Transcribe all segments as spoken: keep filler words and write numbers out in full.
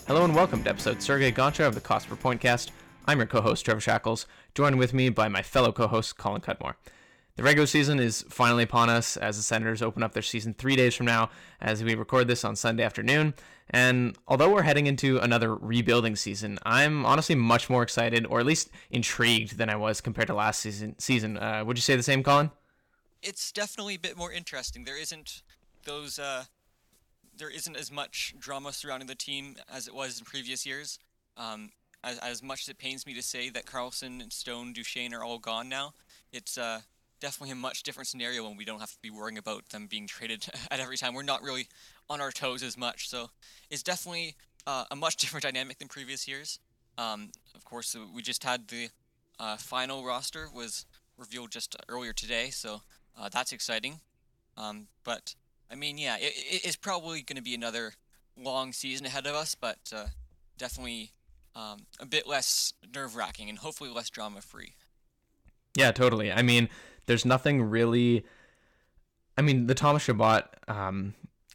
Hello and welcome to episode Sergei Goncha of the Cost Per Pointcast. I'm your co-host Trevor Shackles, joined with me by my fellow co-host Colin Cudmore. The regular season is finally upon us as the Senators open up their season three days from now as we record this on Sunday afternoon. And although we're heading into another rebuilding season, I'm honestly much more excited, or at least intrigued, than I was compared to last season. Season, uh, would you say the same, Colin? It's definitely a bit more interesting. There isn't those, uh, there isn't as much drama surrounding the team as it was in previous years. Um, as as much as it pains me to say that Karlsson and Stone, Duchene are all gone now, it's uh definitely a much different scenario when we don't have to be worrying about them being traded at every time. We're not really on our toes as much, so it's definitely uh, a much different dynamic than previous years. Um, of course, we just had the uh, final roster was revealed just earlier today, so uh, that's exciting. Um, but I mean, yeah, it, it's probably going to be another long season ahead of us, but uh, definitely um, a bit less nerve-wracking and hopefully less drama-free. Yeah, totally. I mean, there's nothing really. I mean, the Thomas Chabot um,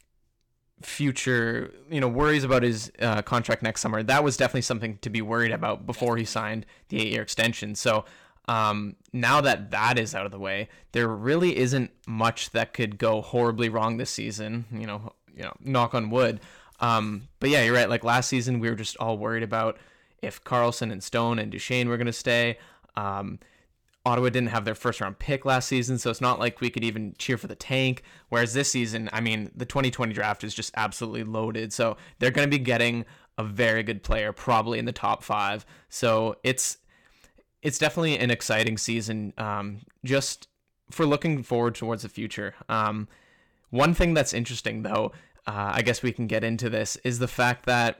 future, you know, worries about his uh, contract next summer. That was definitely something to be worried about before he signed the eight-year extension. So um, now that that is out of the way, there really isn't much that could go horribly wrong this season. You know, you know, knock on wood. Um, but yeah, you're right. Like last season, we were just all worried about if Karlsson and Stone and Duchene were going to stay. Um, Ottawa didn't have their first round pick last season, so it's not like we could even cheer for the tank. Whereas this season, I mean, the twenty twenty draft is just absolutely loaded. So they're going to be getting a very good player, probably in the top five. So it's it's definitely an exciting season, um, just for looking forward towards the future. Um, one thing that's interesting, though, uh, I guess we can get into this, is the fact that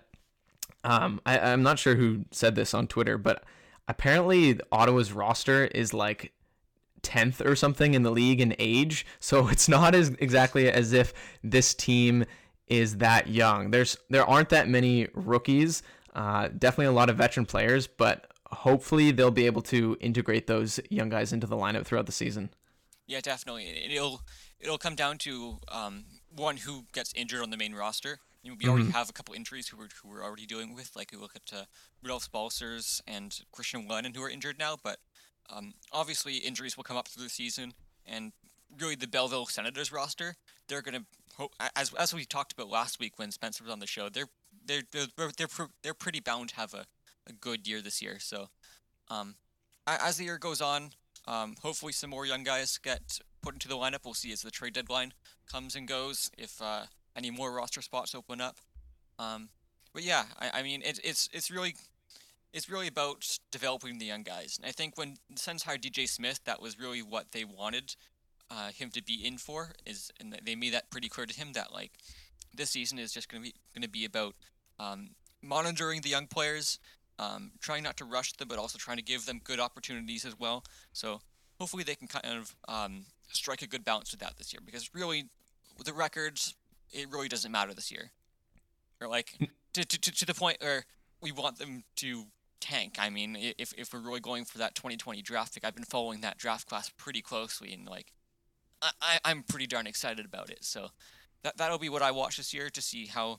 um, I, I'm not sure who said this on Twitter, but apparently Ottawa's roster is like tenth or something in the league in age, so it's not as exactly as if this team is that young. There's there aren't that many rookies, uh, definitely a lot of veteran players, but hopefully they'll be able to integrate those young guys into the lineup throughout the season. Yeah, definitely. It'll it'll come down to um, one who gets injured on the main roster. You know, we already mm-hmm. have a couple injuries who we're who we're already dealing with. Like we look at uh, Rudolph Balcers and Christian Lennon who are injured now. But um, obviously injuries will come up through the season, and really the Belleville Senators roster, they're gonna as as we talked about last week when Spencer was on the show. They're they're they're they're, they're pretty bound to have a, a good year this year. So um, as the year goes on, um, hopefully some more young guys get put into the lineup. We'll see as the trade deadline comes and goes if uh, any more roster spots open up. Um, but yeah, I, I mean, it, it's it's really it's really about developing the young guys. And I think when the Sens hired D J Smith, that was really what they wanted uh, him to be in for. Is and they made that pretty clear to him that like this season is just going to be going to be about um, monitoring the young players, um, trying not to rush them, but also trying to give them good opportunities as well. So hopefully they can kind of um, strike a good balance with that this year, because really the records, it really doesn't matter this year. Or like to, to to the point where we want them to tank. I mean, if if we're really going for that twenty twenty draft pick, I've been following that draft class pretty closely, and like I, I I'm pretty darn excited about it. So that that'll be what I watch this year, to see how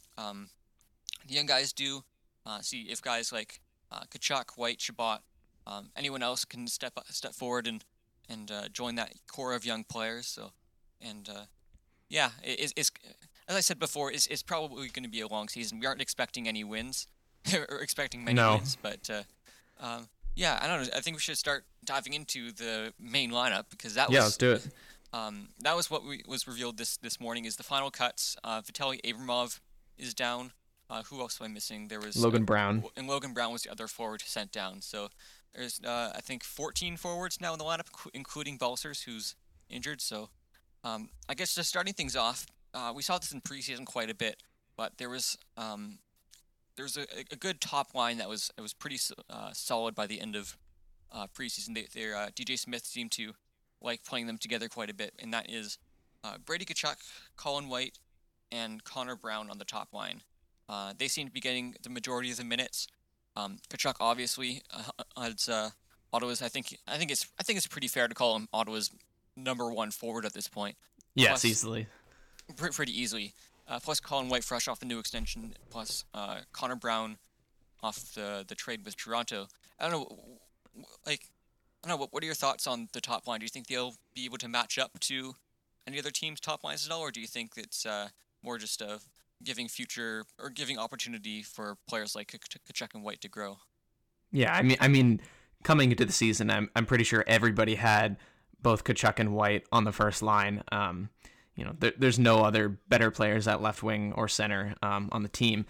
um the young guys do. Uh, see if guys like uh, Tkachuk, White, Chabot, um, anyone else can step step forward and and uh, join that core of young players. So and uh, yeah, it, it's, it's as I said before, it's, it's probably going to be a long season. We aren't expecting any wins, or expecting many no. wins, but uh, um, yeah, I don't know. I think we should start diving into the main lineup, because that yeah, was let's do it. Um, that was what we, was revealed this this morning. Is the final cuts. Uh, Vitaly Abramov is down. Uh, who else am I missing? There was Logan uh, Brown, and Logan Brown was the other forward sent down. So there's uh, I think fourteen forwards now in the lineup, including Balcers, who's injured. So um, I guess just starting things off. Uh, we saw this in preseason quite a bit, but there was um, there was a, a good top line that was it was pretty uh, solid by the end of uh, preseason. They, they uh, D J Smith seemed to like playing them together quite a bit, and that is uh, Brady Tkachuk, Colin White, and Connor Brown on the top line. Uh, they seem to be getting the majority of the minutes. Um, Tkachuk obviously uh, has uh, Ottawa's. I think I think it's I think it's pretty fair to call him Ottawa's number one forward at this point. Yes, Plus, easily. Pretty easily. uh, plus Colin White fresh off the new extension, plus uh, Connor Brown off the the trade with Toronto. I don't know, like, I don't know. What what are your thoughts on the top line? Do you think they'll be able to match up to any other team's top lines at all, or do you think it's uh, more just uh, giving future or giving opportunity for players like Tkachuk and White to grow? Yeah, I mean, I mean, coming into the season, I'm I'm pretty sure everybody had both Tkachuk and White on the first line. Um, you know, there, there's no other better players at left wing or center um, on the team,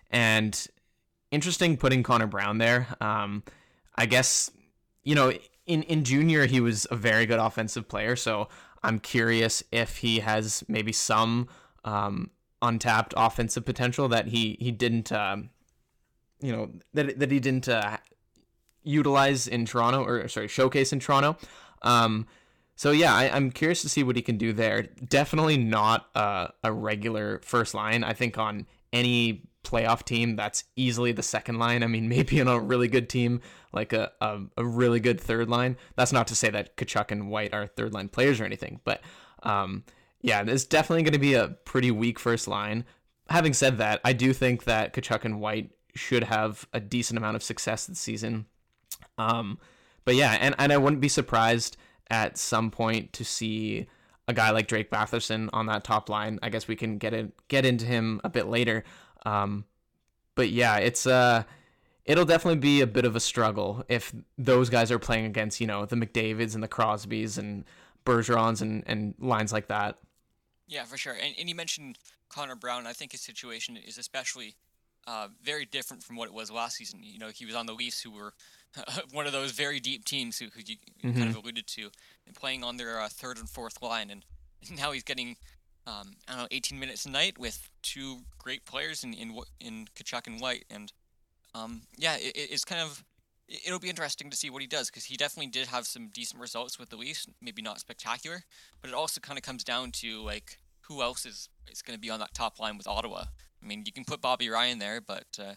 and interesting putting Connor Brown there. Um, I guess, you know, in in junior he was a very good offensive player, so I'm curious if he has maybe some um, untapped offensive potential that he he didn't, um, you know, that that he didn't uh, utilize in Toronto, or sorry, showcase in Toronto. Um, so yeah, I, I'm curious to see what he can do there. Definitely not uh, a regular first line. I think on any playoff team, that's easily the second line. I mean, maybe on a really good team, like a, a, a really good third line. That's not to say that Tkachuk and White are third line players or anything, but um, yeah, there's definitely going to be a pretty weak first line. Having said that, I do think that Tkachuk and White should have a decent amount of success this season. Um, but yeah, and, and I wouldn't be surprised at some point to see a guy like Drake Batherson on that top line. I guess we can get it, get into him a bit later. Um, but yeah, it's uh, it'll definitely be a bit of a struggle if those guys are playing against, you know, the McDavids and the Crosbys and Bergerons and, and lines like that. Yeah, for sure. And, and you mentioned Connor Brown. I think his situation is especially uh, very different from what it was last season. You know, he was on the Leafs, who were uh, one of those very deep teams who, who you mm-hmm. kind of alluded to, and playing on their uh, third and fourth line. And now he's getting, um, I don't know, eighteen minutes a night with two great players in in, in Tkachuk and White. And um, yeah, it, it's kind of, it'll be interesting to see what he does, because he definitely did have some decent results with the Leafs, maybe not spectacular, but it also kind of comes down to, like, who else is, is going to be on that top line with Ottawa. I mean, you can put Bobby Ryan there, but, uh,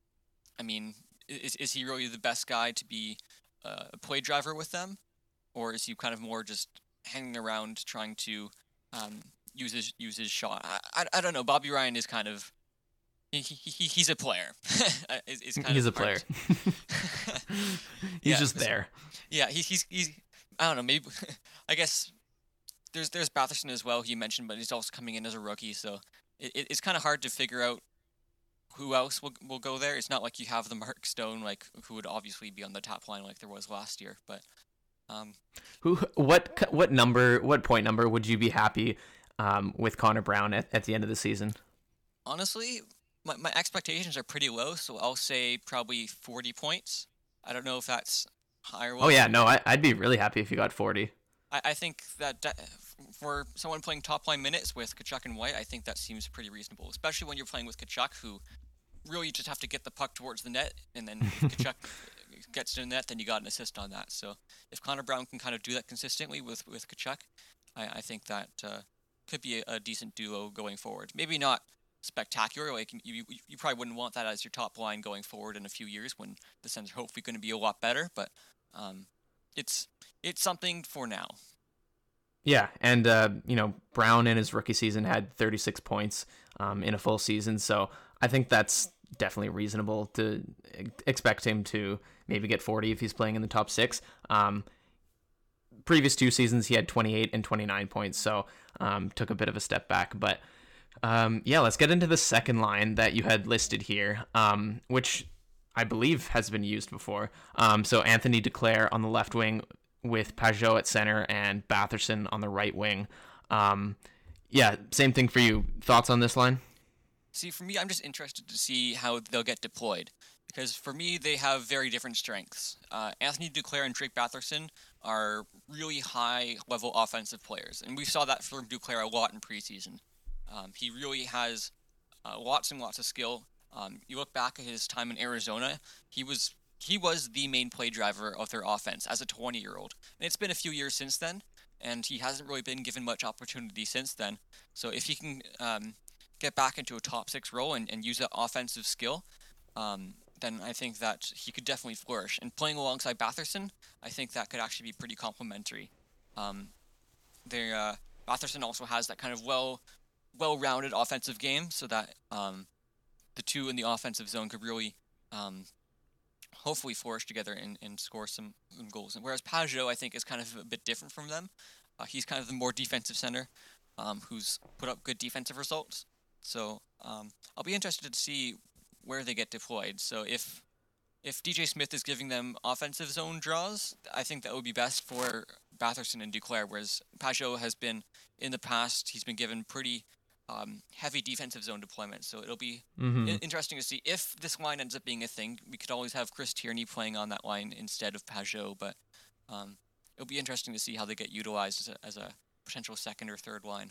I mean, is is he really the best guy to be uh, a play driver with them? Or is he kind of more just hanging around trying to um, use his use his shot? I, I, I don't know. Bobby Ryan is kind of, he, he he's a player. it's, it's kind he's of a player. he's yeah, just there. Yeah, he's he's he's. I don't know. Maybe I guess there's there's Batherson as well. You mentioned, but he's also coming in as a rookie, so it, it's kind of hard to figure out who else will will go there. It's not like you have the Mark Stone, like, who would obviously be on the top line like there was last year, but. Um, Who? What? What number? What point number would you be happy um, with Connor Brown at, at the end of the season? Honestly, my my expectations are pretty low, so I'll say probably forty points. I don't know if that's high or low. Oh yeah, no, I, I'd be really happy if you got forty. I, I think that, that for someone playing top line minutes with Tkachuk and White, I think that seems pretty reasonable, especially when you're playing with Tkachuk, who really just have to get the puck towards the net, and then Tkachuk gets to the net, then you got an assist on that. So if Connor Brown can kind of do that consistently with, with Tkachuk, I, I think that uh, could be a, a decent duo going forward. Maybe not spectacular, like you, you probably wouldn't want that as your top line going forward in a few years when the Sens are hopefully going to be a lot better, but um, it's it's something for now. Yeah, and uh, you know, Brown in his rookie season had thirty-six points um, in a full season, so I think that's definitely reasonable to expect him to maybe get forty if he's playing in the top six. Um, previous two seasons, he had twenty-eight and twenty-nine points, so um, took a bit of a step back. But um, yeah, let's get into the second line that you had listed here, um, which I believe has been used before. Um, so Anthony Duclair on the left wing with Pajot at center and Batherson on the right wing. Um, yeah, same thing for you. Thoughts on this line? See, for me, I'm just interested to see how they'll get deployed, because for me, they have very different strengths. Uh, Anthony Duclair and Drake Batherson are really high-level offensive players, and we saw that from Duclair a lot in preseason. Um, he really has uh, lots and lots of skill. Um, you look back at his time in Arizona, he was he was the main play driver of their offense as a twenty-year-old. And it's been a few years since then, and he hasn't really been given much opportunity since then. So if he can um, get back into a top six role and, and use that offensive skill, um, then I think that he could definitely flourish. And playing alongside Batherson, I think that could actually be pretty complementary. Um, they, uh, Batherson also has that kind of well well-rounded offensive game, so that um, the two in the offensive zone could really um, hopefully flourish together and, and score some, some goals. And whereas Pajot, I think, is kind of a bit different from them. Uh, he's kind of the more defensive center um, who's put up good defensive results. So um, I'll be interested to see where they get deployed. So if if D J Smith is giving them offensive zone draws, I think that would be best for Batherson and Duclair, whereas Pajot has been, in the past, he's been given pretty um, heavy defensive zone deployment. So it'll be Mm-hmm. I- interesting to see if this line ends up being a thing. We could always have Chris Tierney playing on that line instead of Pajot, but um, it'll be interesting to see how they get utilized as a, as a potential second or third line.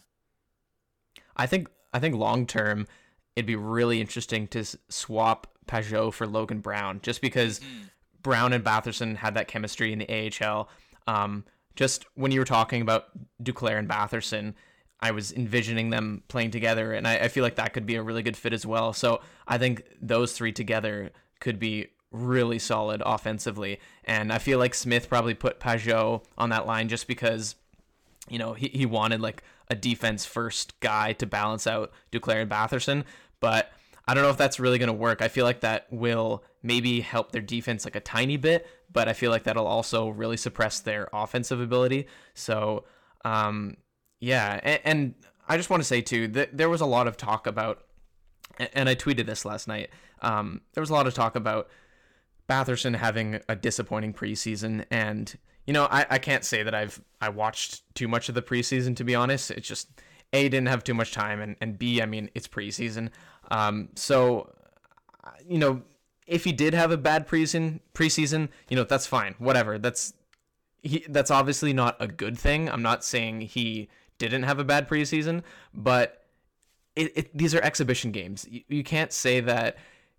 I think I think long term, it'd be really interesting to s- swap Pajot for Logan Brown, just because Mm. Brown and Batherson had that chemistry in the A H L. Um, just when you were talking about Duclair and Batherson, I was envisioning them playing together, and I, I feel like that could be a really good fit as well. So I think those three together could be really solid offensively, and I feel like Smith probably put Pajot on that line just because, you know, he, he wanted like a defense first guy to balance out Duclair and Batherson, but I don't know if that's really going to work. I feel like that will maybe help their defense like a tiny bit, but I feel like that'll also really suppress their offensive ability. So, um, yeah, and, and I just want to say too that there was a lot of talk about, and I tweeted this last night. Um, there was a lot of talk about Batherson having a disappointing preseason, and you know, I, I can't say that I've I watched too much of the preseason, to be honest. It's just A, didn't have too much time, and, and B, I mean, it's preseason. Um, so, you know, if he did have a bad preseason, preseason, you know, that's fine, whatever. That's he. That's obviously not a good thing. I'm not saying he didn't have a bad preseason, but it, it these are exhibition games. You, you can't say that.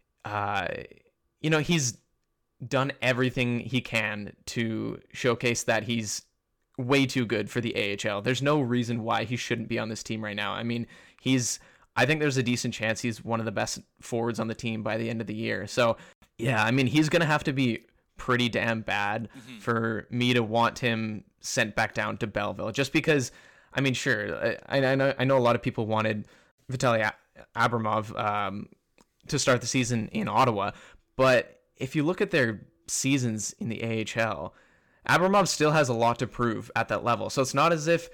Uh, you know, he's done everything he can to showcase that he's way too good for the A H L. There's no reason why he shouldn't be on this team right now. I mean, he's I think there's a decent chance he's one of the best forwards on the team by the end of the year. So, yeah, I mean, he's going to have to be pretty damn bad Mm-hmm. for me to want him sent back down to Belleville, just because, I mean, sure, I, I know I know a lot of people wanted Vitaly Abramov um, to start the season in Ottawa, but if you look at their seasons in the A H L, Abramov still has a lot to prove at that level. So it's not as if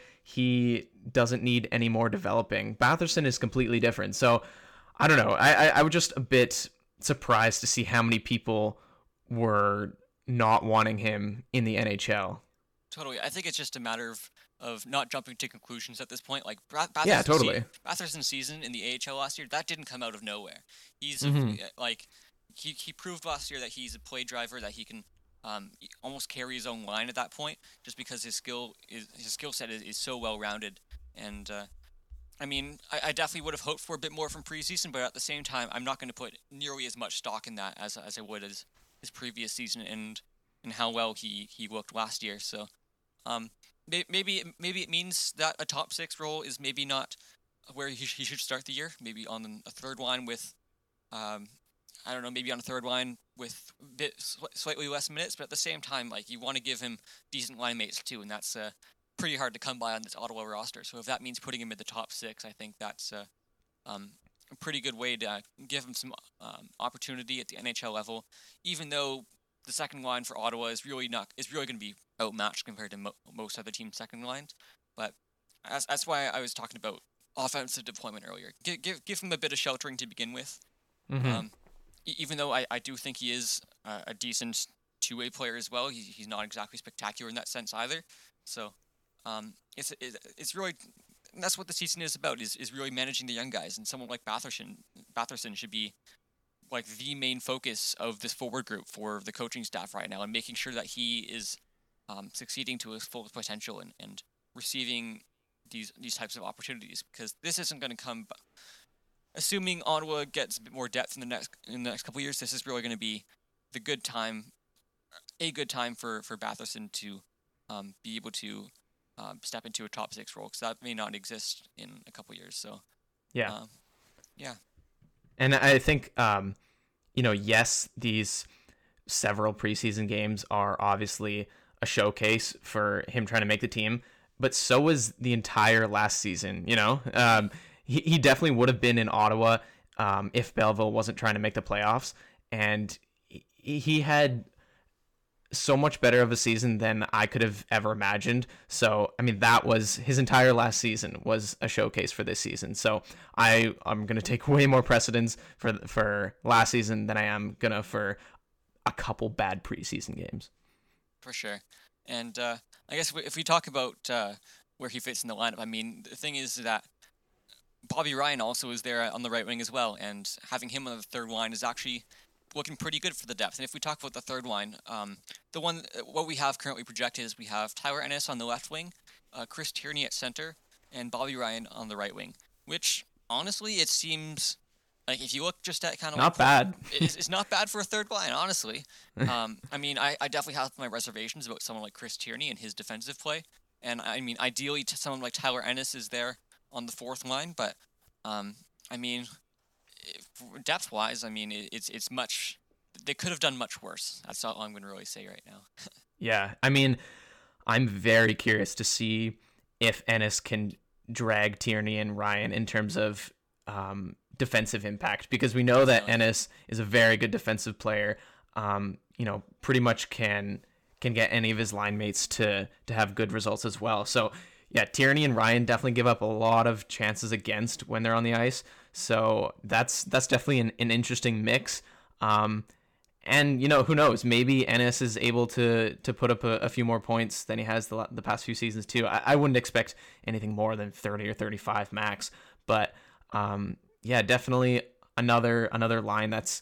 he doesn't need any more developing. Batherson is completely different. So I don't know. I, I, I was just a bit surprised to see how many people were not wanting him in the N H L. Totally. I think it's just a matter of, of not jumping to conclusions at this point. Like Ba- Batherson's Yeah, totally. se- Batherson's season in the A H L last year, that didn't come out of nowhere. He's Mhm. a, like he he proved last year that he's a play driver, that he can um almost carry his own line at that point, just because his skill is his skill set is, is so well rounded. And uh, I mean, I, I definitely would have hoped for a bit more from preseason, but at the same time, I'm not going to put nearly as much stock in that as as I would as his previous season and and how well he he looked last year. So. Um, may- maybe maybe it means that a top six role is maybe not where he, he should start the year. Maybe on a third line with, um, I don't know, maybe on a third line with a bit sl- slightly less minutes. But at the same time, like you want to give him decent line mates too, and that's uh, pretty hard to come by on this Ottawa roster. So if that means putting him in the top six, I think that's uh, um, a pretty good way to uh, give him some um, opportunity at the N H L level, even though the second line for Ottawa is really not is really going to be outmatched compared to mo- most other teams' second lines. But that's, that's why I was talking about offensive deployment earlier. Give give, give him a bit of sheltering to begin with. Mhm. Um, e- even though I, I do think he is uh, a decent two-way player as well, he, he's not exactly spectacular in that sense either. So um, it's it, it's really that's what the season is about is, is really managing the young guys, and someone like Batherson Batherson should be like the main focus of this forward group for the coaching staff right now, and making sure that he is um, succeeding to his full potential and, and receiving these these types of opportunities, because this isn't going to come. Assuming Ottawa gets a bit more depth in the next in the next couple of years, this is really going to be the good time, a good time for for Batherson to um, be able to um, step into a top six role, because that may not exist in a couple of years. So Yeah. um, yeah. And I think, um, you know, yes, these several preseason games are obviously a showcase for him trying to make the team, but so was the entire last season. You know, um, he, he definitely would have been in Ottawa um, if Belleville wasn't trying to make the playoffs. And he, he had so much better of a season than I could have ever imagined. So, I mean, that was his entire last season was a showcase for this season. So I, I'm going to take way more precedence for, for last season than I am going to for a couple bad preseason games. For sure. And uh, I guess if we talk about uh, where he fits in the lineup, I mean, the thing is that Bobby Ryan also is there on the right wing as well, and having him on the third line is actually looking pretty good for the depth. And if we talk about the third line, um, the one what we have currently projected is we have Tyler Ennis on the left wing, uh, Chris Tierney at center, and Bobby Ryan on the right wing. Which honestly, it seems like if you look just at kind of not like, bad, it's, it's not bad for a third line. Honestly, um, I mean, I, I definitely have my reservations about someone like Chris Tierney and his defensive play. And I mean, ideally, someone like Tyler Ennis is there on the fourth line, but um, I mean. Depth wise, I mean, it's it's much. They could have done much worse. That's all I'm going to really say right now. Yeah, I mean, I'm very curious to see if Ennis can drag Tierney and Ryan in terms of um, defensive impact, because we know that Ennis is a very good defensive player. Um, you know, pretty much can can get any of his line mates to to have good results as well. So yeah, Tierney and Ryan definitely give up a lot of chances against when they're on the ice. So that's that's definitely an, an interesting mix. Um, and, you know, who knows? Maybe Ennis is able to to put up a, a few more points than he has the, the past few seasons, too. I, I wouldn't expect anything more than thirty or thirty-five max. But, um, yeah, definitely another another line that's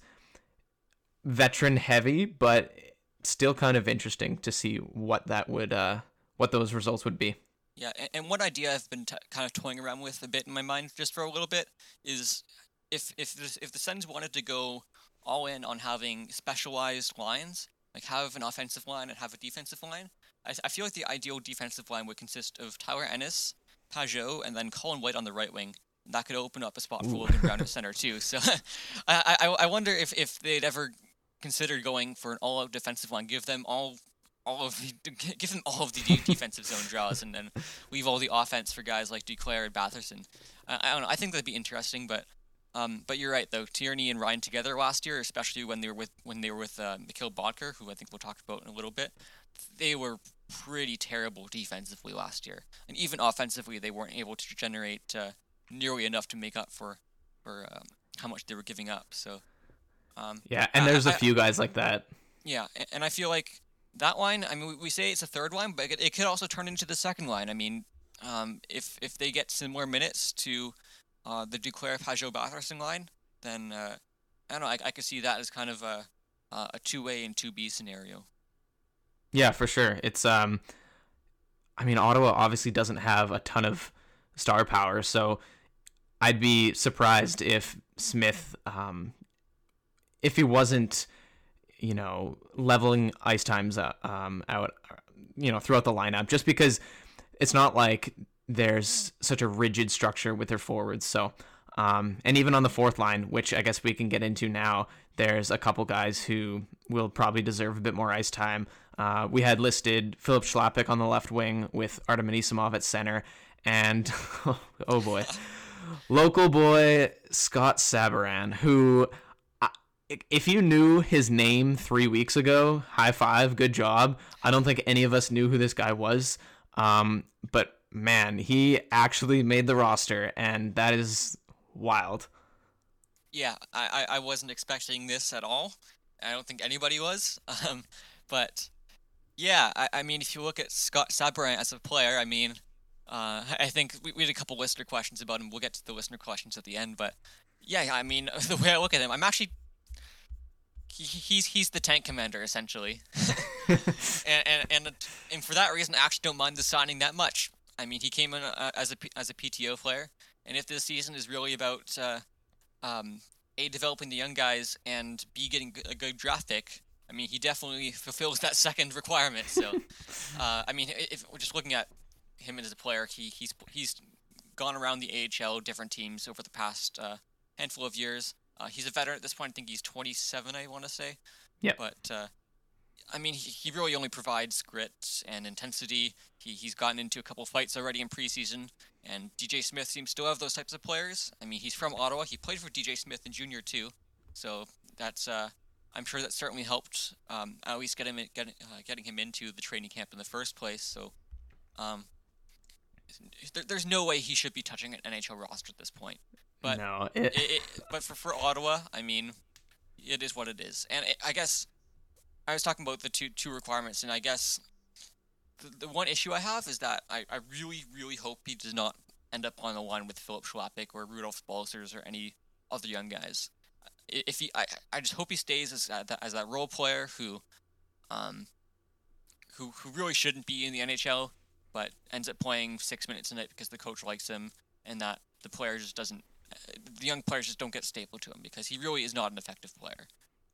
veteran heavy, but still kind of interesting to see what that would uh, what those results would be. Yeah, and, and one idea I've been t- kind of toying around with a bit in my mind just for a little bit is if if this, if the Sens wanted to go all in on having specialized lines, like have an offensive line and have a defensive line, I, I feel like the ideal defensive line would consist of Tyler Ennis, Pajot, and then Colin White on the right wing. That could open up a spot for Ooh. Logan Brown at center too. So I, I I wonder if, if they'd ever consider going for an all-out defensive line, give them all. All of the, give them all of the defensive zone draws, and then leave all the offense for guys like Duclair and Batherson. I, I don't know. I think that'd be interesting, but um, but you're right though. Tierney and Ryan together last year, especially when they were with when they were with uh, Mikhail Bodker, who I think we'll talk about in a little bit, they were pretty terrible defensively last year, and even offensively, they weren't able to generate uh, nearly enough to make up for for um, how much they were giving up. So um, yeah, and there's I, a few guys like that. Yeah, and I feel like. That line, I mean, we say it's a third line, but it could also turn into the second line. I mean, um, if if they get similar minutes to uh, the Duclair Pajot Batherson line, then uh, I don't know. I, I could see that as kind of a a two A and two B scenario. Yeah, for sure. It's um, I mean, Ottawa obviously doesn't have a ton of star power, so I'd be surprised if Smith, um, if he wasn't. You know, leveling ice times uh, um, out, you know, throughout the lineup, just because it's not like there's such a rigid structure with their forwards. So, um, and even on the fourth line, which I guess we can get into now, there's a couple guys who will probably deserve a bit more ice time. Uh, we had listed Philip Schlappick on the left wing with Artem Anisimov at center, and oh boy, local boy Scott Sabaran, who. If you knew his name three weeks ago, high five, good job. I don't think any of us knew who this guy was. Um, but man, he actually made the roster, and that is wild. Yeah, I, I wasn't expecting this at all. I don't think anybody was. Um, but yeah, I, I mean, if you look at Scott Sabourin as a player, I mean, uh, I think we, we had a couple listener questions about him. We'll get to the listener questions at the end. But yeah, I mean, the way I look at him, I'm actually. He, he's he's the tank commander essentially, and, and and and for that reason, I actually don't mind the signing that much. I mean, he came in uh, as a as a P T O player, and if this season is really about uh, um, a developing the young guys and b getting a good draft pick, I mean, he definitely fulfills that second requirement. So, uh, I mean, if we're just looking at him as a player, he he's he's gone around the A H L, different teams over the past uh, handful of years. Uh, he's a veteran at this point. I think he's twenty-seven, I want to say. Yeah. But uh, I mean, he, he really only provides grit and intensity. He he's gotten into a couple fights already in preseason, and D J Smith seems to have those types of players. I mean, he's from Ottawa. He played for D J Smith in junior too, so that's uh, I'm sure that certainly helped um, at least get him in, get, uh, getting him into the training camp in the first place. So, um, there, there's no way he should be touching an N H L roster at this point. But No, it, it, it, but for for Ottawa, I mean, it is what it is, and it, I guess. I was talking about the two two requirements, and I guess the, the one issue I have is that I, I really, really hope he does not end up on the line with Philip Schlappick or Rudolph Balcers or any other young guys. If he, I, I just hope he stays as that as that role player who, um, who who really shouldn't be in the N H L, but ends up playing six minutes a night because the coach likes him, and that the player just doesn't, the young players just don't get stapled to him because he really is not an effective player.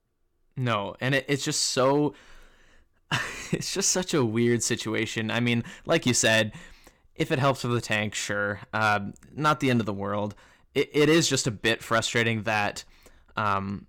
no, and it, it's just so, it's just such a weird situation. I mean, like you said, if it helps with the tank, sure, um, not the end of the world. It, it is just a bit frustrating that, um,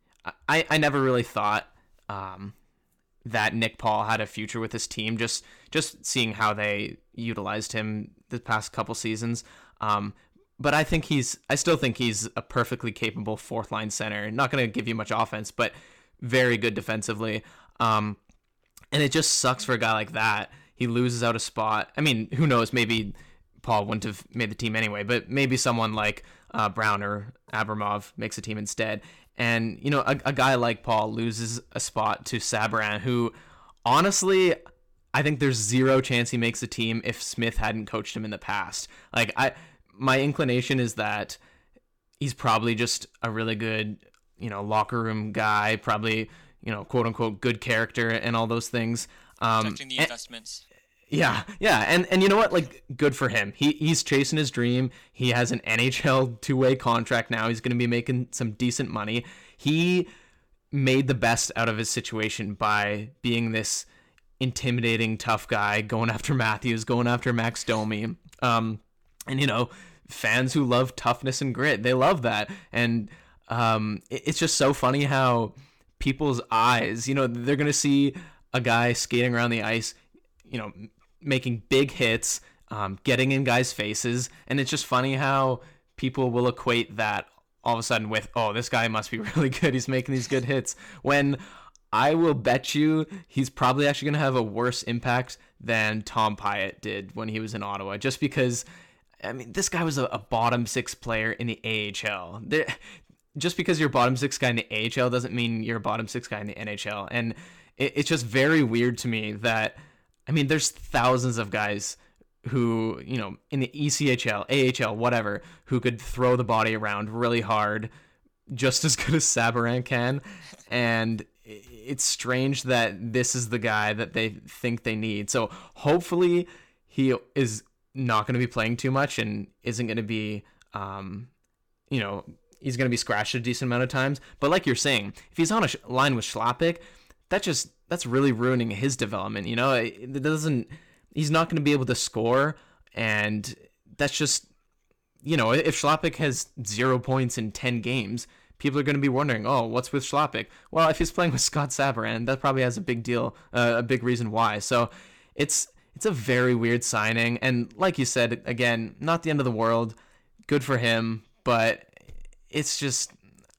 I I never really thought, um, that Nick Paul had a future with his team. Just just seeing how they utilized him the past couple seasons. Um, but I think he's, I still think he's a perfectly capable fourth line center. Not going to give you much offense, but very good defensively. Um, and it just sucks for a guy like that. He loses out a spot. I mean, who knows? Maybe Paul wouldn't have made the team anyway, but maybe someone like uh, Brown or Abramov makes a team instead. And, you know, a, a guy like Paul loses a spot to Sabran, who honestly, I think there's zero chance he makes a team if Smith hadn't coached him in the past. Like, I, my inclination is that he's probably just a really good, you know, locker room guy, probably, you know, quote unquote, good character and all those things. Um, Protecting the and, investments. Yeah, yeah, and and you know what? Like, good for him. He he's chasing his dream. He has an N H L two-way contract now. He's going to be making some decent money. He made the best out of his situation by being this intimidating, tough guy, going after Matthews, going after Max Domi. Um, and you know, fans who love toughness and grit, they love that. And um, it, it's just so funny how people's eyes, you know, they're going to see a guy skating around the ice, you know, making big hits, um, getting in guys' faces, and it's just funny how people will equate that all of a sudden with, oh, this guy must be really good, he's making these good hits, when I will bet you he's probably actually going to have a worse impact than Tom Pyatt did when he was in Ottawa, just because, I mean, this guy was a, a bottom six player in the A H L. There, just because you're a bottom six guy in the A H L doesn't mean you're a bottom six guy in the N H L, and it, it's just very weird to me that, I mean, there's thousands of guys who, you know, in the E C H L, A H L, whatever, who could throw the body around really hard, just as good as Sabran can. And it's strange that this is the guy that they think they need. So hopefully he is not going to be playing too much and isn't going to be, um, you know, he's going to be scratched a decent amount of times. But like you're saying, if he's on a sh- line with Schlappick, that just, that's really ruining his development. You know, it doesn't, he's not going to be able to score. And that's just, you know, if Schlappick has zero points in ten games, people are going to be wondering, oh, what's with Schlappick? Well, if he's playing with Scott Sabran, that probably has a big deal, uh, a big reason why. So it's, it's a very weird signing. And like you said, again, not the end of the world. Good for him. But it's just,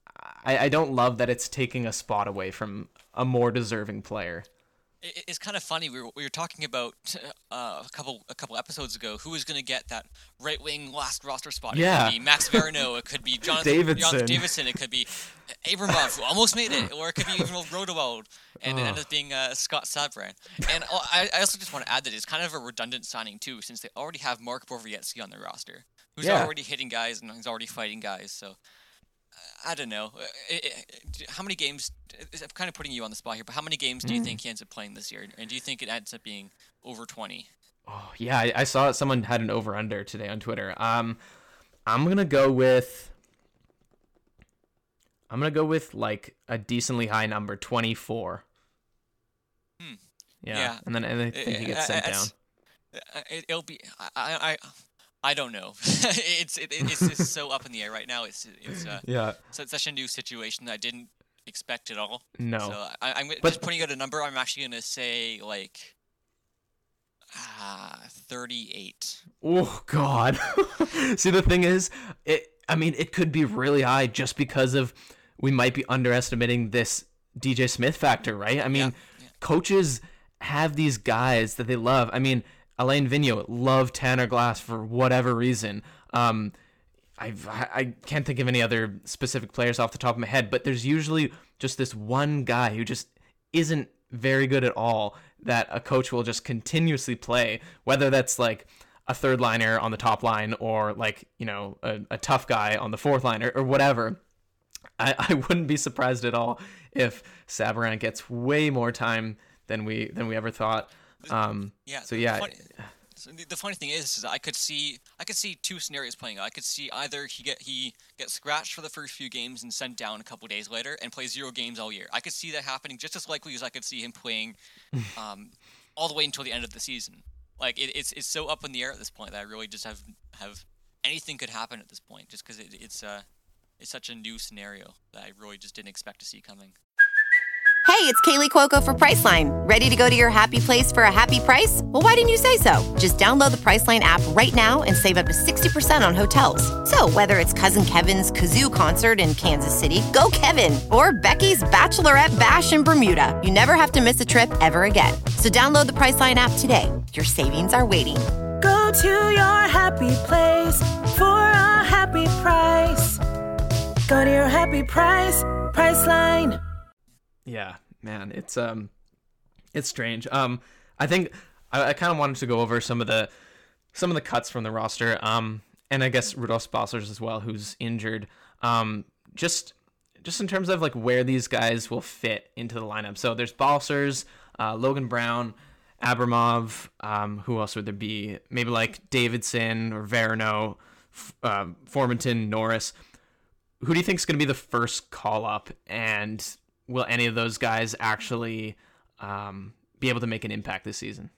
I, I don't love that it's taking a spot away from a more deserving player. It's kind of funny. We were, we were talking about uh, a couple a couple episodes ago who was going to get that right wing last roster spot. Yeah. It could be Max Verno. It could be Jonathan Davidson. Jonathan Davidson. It could be Abramov, who almost made it, or it could be even Rodewald, and oh. it ended up being uh, Scott Sabran. And I, I also just want to add that it's kind of a redundant signing too, since they already have Mark Borowiecki on their roster, who's yeah. already hitting guys and he's already fighting guys. So. I don't know. It, it, how many games? I'm kind of putting you on the spot here, but how many games do you mm. think he ends up playing this year? And do you think it ends up being over twenty? Oh yeah, I, I saw someone had an over under today on Twitter. Um, I'm gonna go with. I'm gonna go with like a decently high number, twenty-four. Hmm. Yeah. yeah. And then and I think he gets sent down. It, it'll be. I. I I don't know. it's it, it's it's so up in the air right now. It's it's uh, yeah. So it's such a new situation that I didn't expect at all. No. So I, I'm But- just putting out a number. I'm actually going to say like ah thirty-eight. Oh God. See, the thing is, it. I mean, it could be really high just because of we might be underestimating this D J Smith factor, right? I mean, Yeah, yeah. coaches have these guys that they love. I mean, Alain Vigneault loved Tanner Glass for whatever reason. Um, I've, I can't think of any other specific players off the top of my head, but there's usually just this one guy who just isn't very good at all that a coach will just continuously play, whether that's like a third liner on the top line or like, you know, a, a tough guy on the fourth line or, or whatever. I, I wouldn't be surprised at all if Sabourin gets way more time than we than we ever thought. Um, Yeah. So yeah, Funny, so the, the funny thing is, is I could see I could see two scenarios playing out. I could see either he get he gets scratched for the first few games and sent down a couple days later and play zero games all year. I could see that happening just as likely as I could see him playing um, all the way until the end of the season. Like it, it's it's so up in the air at this point that I really just have have anything could happen at this point, just because it, it's uh it's such a new scenario that I really just didn't expect to see coming. Hey, it's Kaylee Cuoco for Priceline. Ready to go to your happy place for a happy price? Well, why didn't you say so? Just download the Priceline app right now and save up to sixty percent on hotels. So whether it's Cousin Kevin's Kazoo concert in Kansas City, go Kevin, or Becky's Bachelorette Bash in Bermuda, you never have to miss a trip ever again. So download the Priceline app today. Your savings are waiting. Go to your happy place for a happy price. Go to your happy price, Priceline. yeah, man, it's um, it's strange. Um, I think I, I kind of wanted to go over some of the some of the cuts from the roster. Um, and I guess Rudolph Balcers as well, who's injured. Um, just just in terms of like where these guys will fit into the lineup. So there's Balcers, uh, Logan Brown, Abramov. Um, who else would there be? Maybe like Davidson or Verno, uh, Formanton, Norris. Who do you think is going to be the first call up, and will any of those guys actually um, be able to make an impact this season?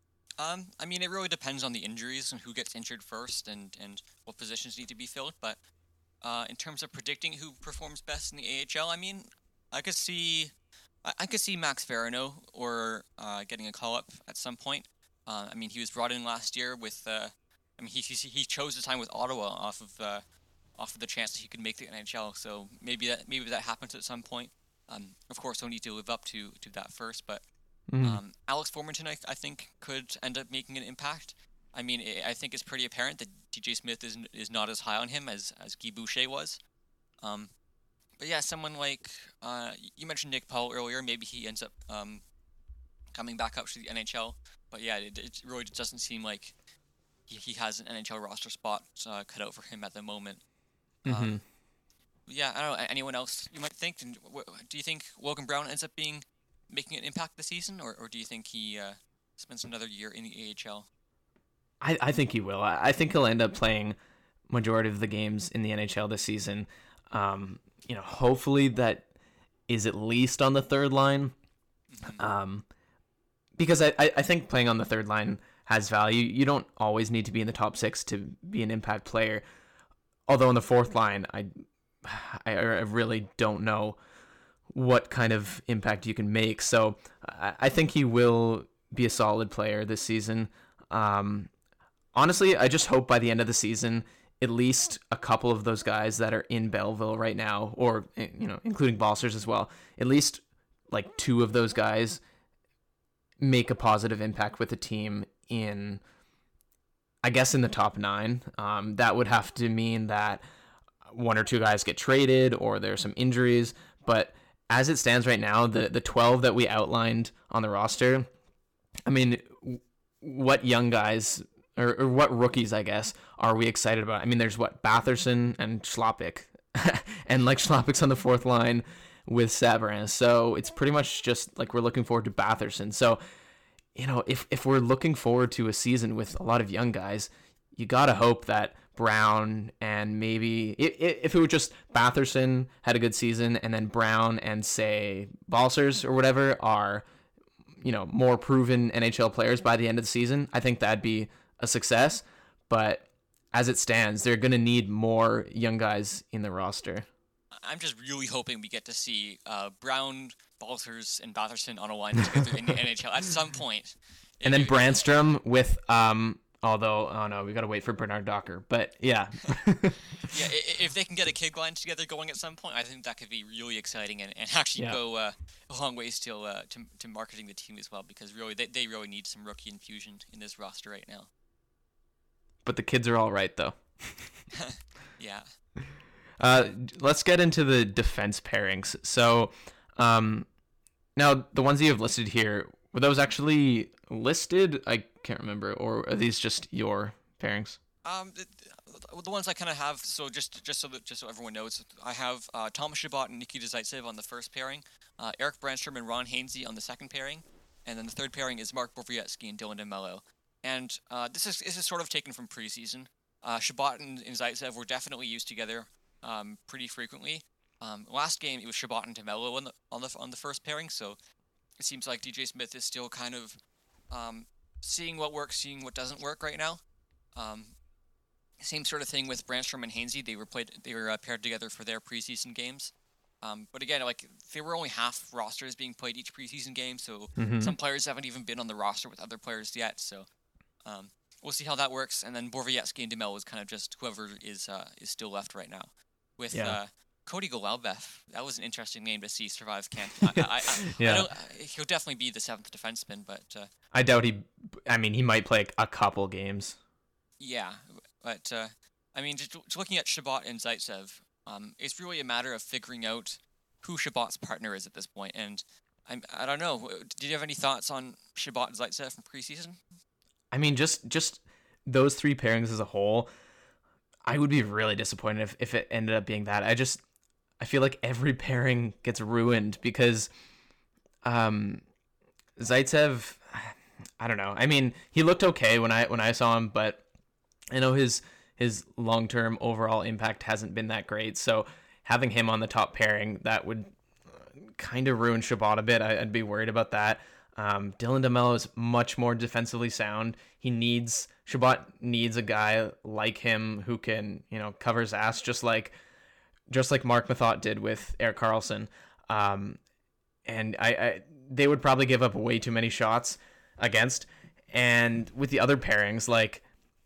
Um, I mean, it really depends on the injuries and who gets injured first, and, and what positions need to be filled. But uh, in terms of predicting who performs best in the A H L, I mean, I could see, I, I could see Max Verino or uh, getting a call up at some point. Uh, I mean, he was brought in last year with, uh, I mean, he he, he chose the time with Ottawa off of uh, off of the chance that he could make the N H L. So maybe that maybe that happens at some point. Um, of course, he'll need to live up to, to that first, but Mm-hmm. um, Alex Formanton, I, I think, could end up making an impact. I mean, I I think it's pretty apparent that D J Smith is is not as high on him as, as Guy Boucher was. Um, but yeah, someone like, uh, you mentioned Nick Paul earlier, maybe he ends up um, coming back up to the N H L. But yeah, it, it really doesn't seem like he, he has an N H L roster spot uh, cut out for him at the moment. Mm-hmm. Um, yeah, I don't know. Anyone else you might think? And wh- do you think Logan Brown ends up being making an impact this season, or, or do you think he uh, spends another year in the A H L? I, I think he will. I, I think he'll end up playing majority of the games in the N H L this season. Um, you know, hopefully that is at least on the third line. Mm-hmm. Um, because I, I I think playing on the third line has value. You don't always need to be in the top six to be an impact player. Although on the fourth line, I, I, I really don't know what kind of impact you can make. So I, I think he will be a solid player this season. Um, honestly, I just hope by the end of the season, at least a couple of those guys that are in Belleville right now, or, you know, including Balcers as well, at least like two of those guys make a positive impact with the team in, I guess, in the top nine. Um, that would have to mean that one or two guys get traded or there's some injuries, but as it stands right now, the, the twelve that we outlined on the roster, I mean, what young guys, or, or what rookies, I guess, are we excited about? I mean, there's what, Batherson and Schlappick, and like Schlappick's on the fourth line with Sabourin, so it's pretty much just like we're looking forward to Batherson. So, you know, if, if we're looking forward to a season with a lot of young guys, you gotta hope that Brown and maybe if it were just Batherson had a good season and then Brown and say Balcers or whatever are, you know, more proven N H L players by the end of the season, I think that'd be a success. But as it stands, they're going to need more young guys in the roster. I'm just really hoping we get to see uh, Brown, Balcers, and Batherson on a line together in the N H L at some point. And then Brandstrom with, um, although, oh no, we got to wait for Bernard Docker. But yeah. Yeah, if they can get a kid line together going at some point, I think that could be really exciting and, and actually yeah. go uh, a long way still uh, to, to marketing the team as well, because really they, they really need some rookie infusion in this roster right now. But the kids are all right, though. Yeah. Uh, let's get into the defense pairings. So, um, now the ones that you have listed here, were those actually listed? I can't remember, or are these just your pairings? Um, the, the ones I kind of have. So just just so that just so everyone knows, I have uh, Thomas Chabot and Nikita Zaitsev on the first pairing, uh, Erik Brannstrom and Ron Hainsey on the second pairing, and then the third pairing is Mark Borowiecki and Dylan DeMello. And uh, this is this is sort of taken from preseason. Uh, Chabot and, and Zaitsev were definitely used together um, pretty frequently. Um, last game it was Chabot and DeMello on the on the on the first pairing, so it seems like D J Smith is still kind of um, seeing what works, seeing what doesn't work right now. Um, same sort of thing with Brannstrom and Hainsey. They were played, they were uh, paired together for their preseason games. Um, but again, like there were only half rosters being played each preseason game, so mm-hmm. some players haven't even been on the roster with other players yet. So um, we'll see how that works. And then Borowiecki and DeMello is kind of just whoever is uh, is still left right now. With yeah. uh, Cody Golubev, that was an interesting name to see survive camp. I, I, I, yeah. I don't, he'll definitely be the seventh defenseman, but uh, I doubt he. I mean, he might play a couple games. Yeah, but uh, I mean, just, just looking at Chabot and Zaitsev, um, it's really a matter of figuring out who Chabot's partner is at this point. And I'm, I don't know. Did you have any thoughts on Chabot and Zaitsev from preseason? I mean, just just those three pairings as a whole, I would be really disappointed if, if it ended up being that. I just. I feel like every pairing gets ruined because um, Zaitsev, I don't know. I mean, he looked okay when I when I saw him, but I know his his long-term overall impact hasn't been that great. So having him on the top pairing, that would kind of ruin Chabot a bit. I, I'd be worried about that. Um, Dylan DeMello is much more defensively sound. He needs Chabot needs a guy like him who can, you know, cover his ass just like. Just like Mark Mathot did with Erik Karlsson. Um, and I, I they would probably give up way too many shots against. And with the other pairings, like,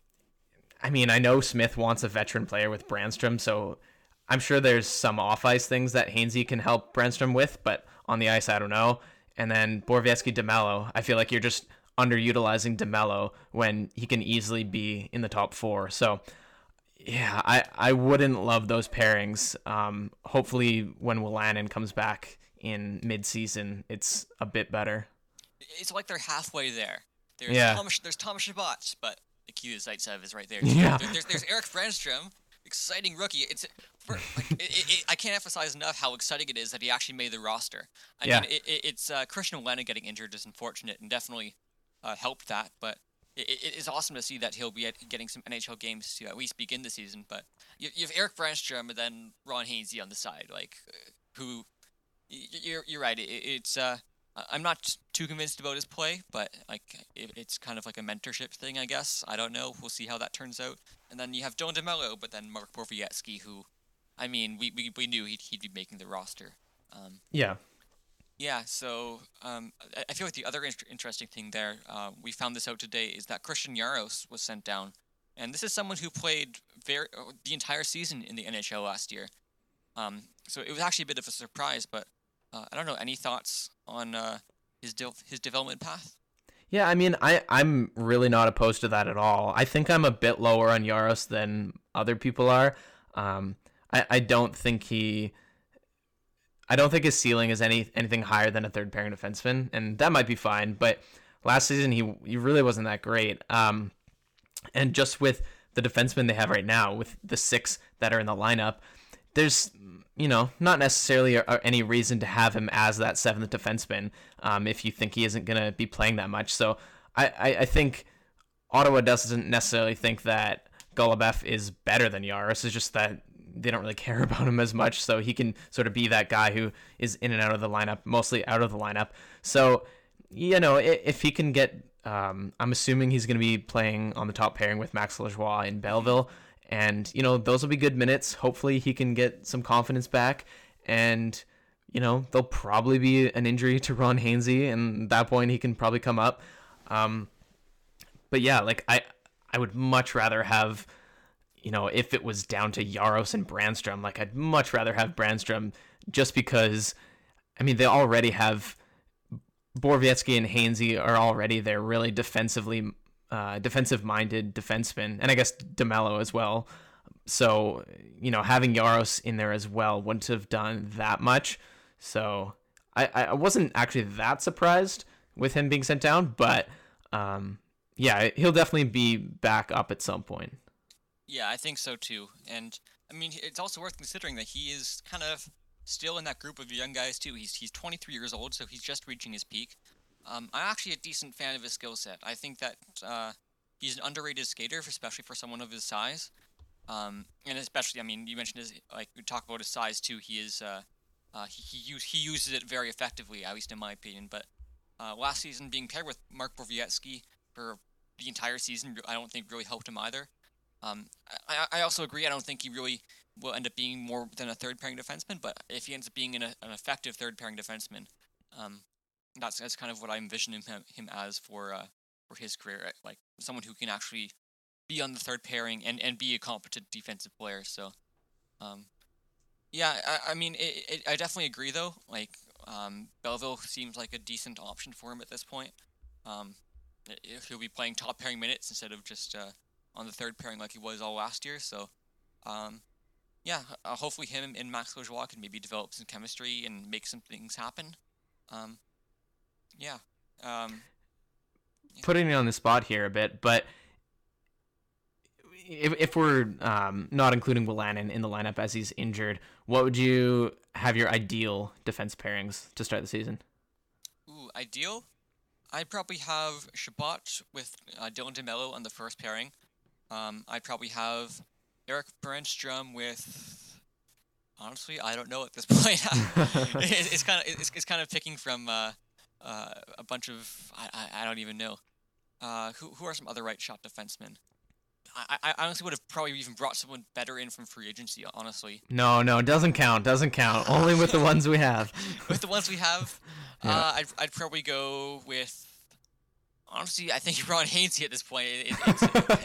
I mean, I know Smith wants a veteran player with Brannstrom, so I'm sure there's some off-ice things that Hainsey can help Brannstrom with, but on the ice, I don't know. And then Borowiecki DeMello, I feel like you're just underutilizing DeMello when he can easily be in the top four. So yeah, I, I wouldn't love those pairings. Um, hopefully when Wolanin comes back in mid-season, it's a bit better. It's like they're halfway there. There's yeah. Thomas, there's Thomas Chabot, but Nikita Zaitsev is right there. Yeah. There, there's there's Erik Brannstrom, exciting rookie. It's for, like, it, it, it, I can't emphasize enough how exciting it is that he actually made the roster. I yeah. mean, it, it, it's uh, Christian Wolanin getting injured is unfortunate and definitely uh, helped that, but. It, it is awesome to see that he'll be getting some N H L games to at least begin the season. But you, you have Erik Brannstrom and then Ron Hainsey on the side, like who you're you're right. It, it's uh, I'm not too convinced about his play, but like it, it's kind of like a mentorship thing, I guess. I don't know. We'll see how that turns out. And then you have Dylan DeMello, but then Mark Borowiecki, who, I mean, we we, we knew he'd he'd be making the roster. Um, yeah. Yeah, so um, I feel like the other inter- interesting thing there, uh, we found this out today, is that Christian Jaros was sent down. And this is someone who played very uh, the entire season in the N H L last year. Um, so it was actually a bit of a surprise, but uh, I don't know, any thoughts on uh, his de- his development path? Yeah, I mean, I, I'm really not opposed to that at all. I think I'm a bit lower on Jaros than other people are. Um, I, I don't think he... I don't think his ceiling is any anything higher than a third pairing defenseman, and that might be fine. But last season he he really wasn't that great. Um, and just with the defensemen they have right now, with the six that are in the lineup, there's you know not necessarily a, a, any reason to have him as that seventh defenseman um, if you think he isn't going to be playing that much. So I, I, I think Ottawa doesn't necessarily think that Golubev is better than Jaros. It's just that they don't really care about him as much, so he can sort of be that guy who is in and out of the lineup, mostly out of the lineup. So, you know, if he can get, um, I'm assuming he's going to be playing on the top pairing with Max Lajoie in Belleville, And, you know, those will be good minutes. Hopefully he can get some confidence back. And, you know, there'll probably be an injury to Ron Hainsey. And at that point, he can probably come up. Um, but yeah, like I, I would much rather have, you know, if it was down to Jaros and Brandstrom, like I'd much rather have Brandstrom just because, I mean, they already have Borowiecki and Hainsey are already there really defensively Uh, defensive-minded defenseman, and I guess DeMello as well. So, you know, having Jaros in there as well wouldn't have done that much. So I, I wasn't actually that surprised with him being sent down, but um, yeah, he'll definitely be back up at some point. Yeah, I think so too. And I mean, it's also worth considering that he is kind of still in that group of young guys too. He's he's twenty-three years old, so he's just reaching his peak. Um, I'm actually a decent fan of his skill set. I think that uh, he's an underrated skater, especially for someone of his size. Um, and especially, I mean, you mentioned his, like, we talk about his size too. He is, uh, uh, he he, use, he uses it very effectively, at least in my opinion. But uh, last season, being paired with Mark Borowiecki for the entire season, I don't think really helped him either. Um, I, I also agree. I don't think he really will end up being more than a third pairing defenseman. But if he ends up being an, an effective third pairing defenseman, um, That's that's kind of what I envision him him as for uh, for his career, like someone who can actually be on the third pairing and, and be a competent defensive player. So, um, yeah, I, I mean, it, it, I definitely agree though. Like, um, Belleville seems like a decent option for him at this point. Um, if he'll be playing top pairing minutes instead of just uh, on the third pairing like he was all last year. So, um, yeah, uh, hopefully him and Max Lajoie can maybe develop some chemistry and make some things happen. Um, Yeah. Um, yeah. Putting it on the spot here a bit, but if if we're um, not including Wolanin in the lineup as he's injured, what would you have your ideal defense pairings to start the season? Ooh, ideal? I'd probably have Shabbat with uh, Dylan DeMello on the first pairing. Um, I'd probably have Eric Brandstrom with... Honestly, I don't know at this point. it, it's kind of it's, it's kind of picking from... Uh, Uh, a bunch of I, I I don't even know. Uh, who who are some other right shot defensemen? I, I honestly would have probably even brought someone better in from free agency. Honestly. No, no, doesn't count. Doesn't count. Only with the ones we have. With the ones we have, yeah. uh, I'd I'd probably go with. Honestly, I think Ron Hainsey at this point. It it, it's,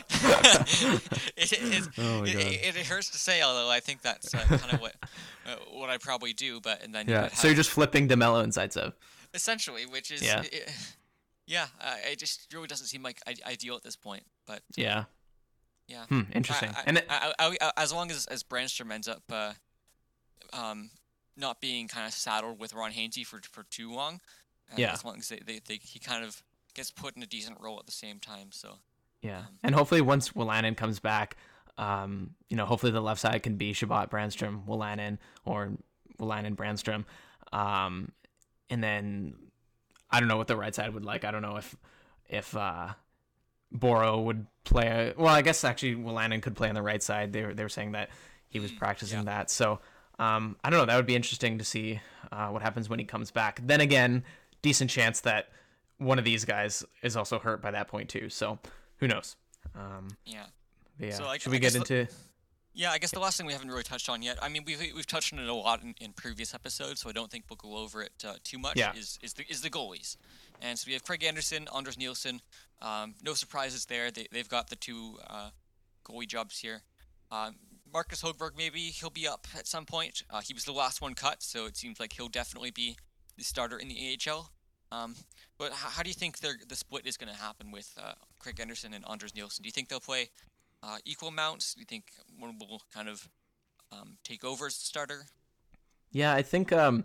it, it, it, oh my it, God. it, it hurts to say, although I think that's uh, kind of what uh, what I probably do. But and then yeah. you So you're just flipping DeMello inside sub. Essentially, which is yeah, it, yeah uh, it just really doesn't seem like I- ideal at this point. But yeah, yeah, hmm, interesting. I, I, and it, I, I, I, as long as as Brandstrom ends up uh, um, not being kind of saddled with Ron Hainsey for for too long, uh, yeah, as long as they, they, they he kind of gets put in a decent role at the same time. So yeah, um, and hopefully once Wolanin comes back, um, you know, hopefully the left side can be Shabbat, Brandstrom, Wolanin, or Wolanin, Brandstrom. Um, And then I don't know what the right side would like. I don't know if if uh, Boro would play. Well, I guess actually Wolanin could play on the right side. They were they were saying that he was practicing yeah. that. So um, I don't know. That would be interesting to see uh, what happens when he comes back. Then again, decent chance that one of these guys is also hurt by that point too. So who knows? Um, yeah. yeah. So I, Should I we get the, into? Yeah, I guess the last thing we haven't really touched on yet. I mean, we've we've touched on it a lot in, in previous episodes, so I don't think we'll go over it uh, too much. Yeah. Is is the is the goalies, and so we have Craig Anderson, Anders Nielsen. Um, no surprises there. They they've got the two uh, goalie jobs here. Um, Marcus Hogberg, maybe he'll be up at some point. Uh, he was the last one cut, so it seems like he'll definitely be the starter in the A H L. Um, but how, how do you think the split is going to happen with uh, Craig Anderson and Anders Nielsen? Do you think they'll play uh, equal amounts? Do you think one will kind of um, take over as the starter? Yeah, I think um,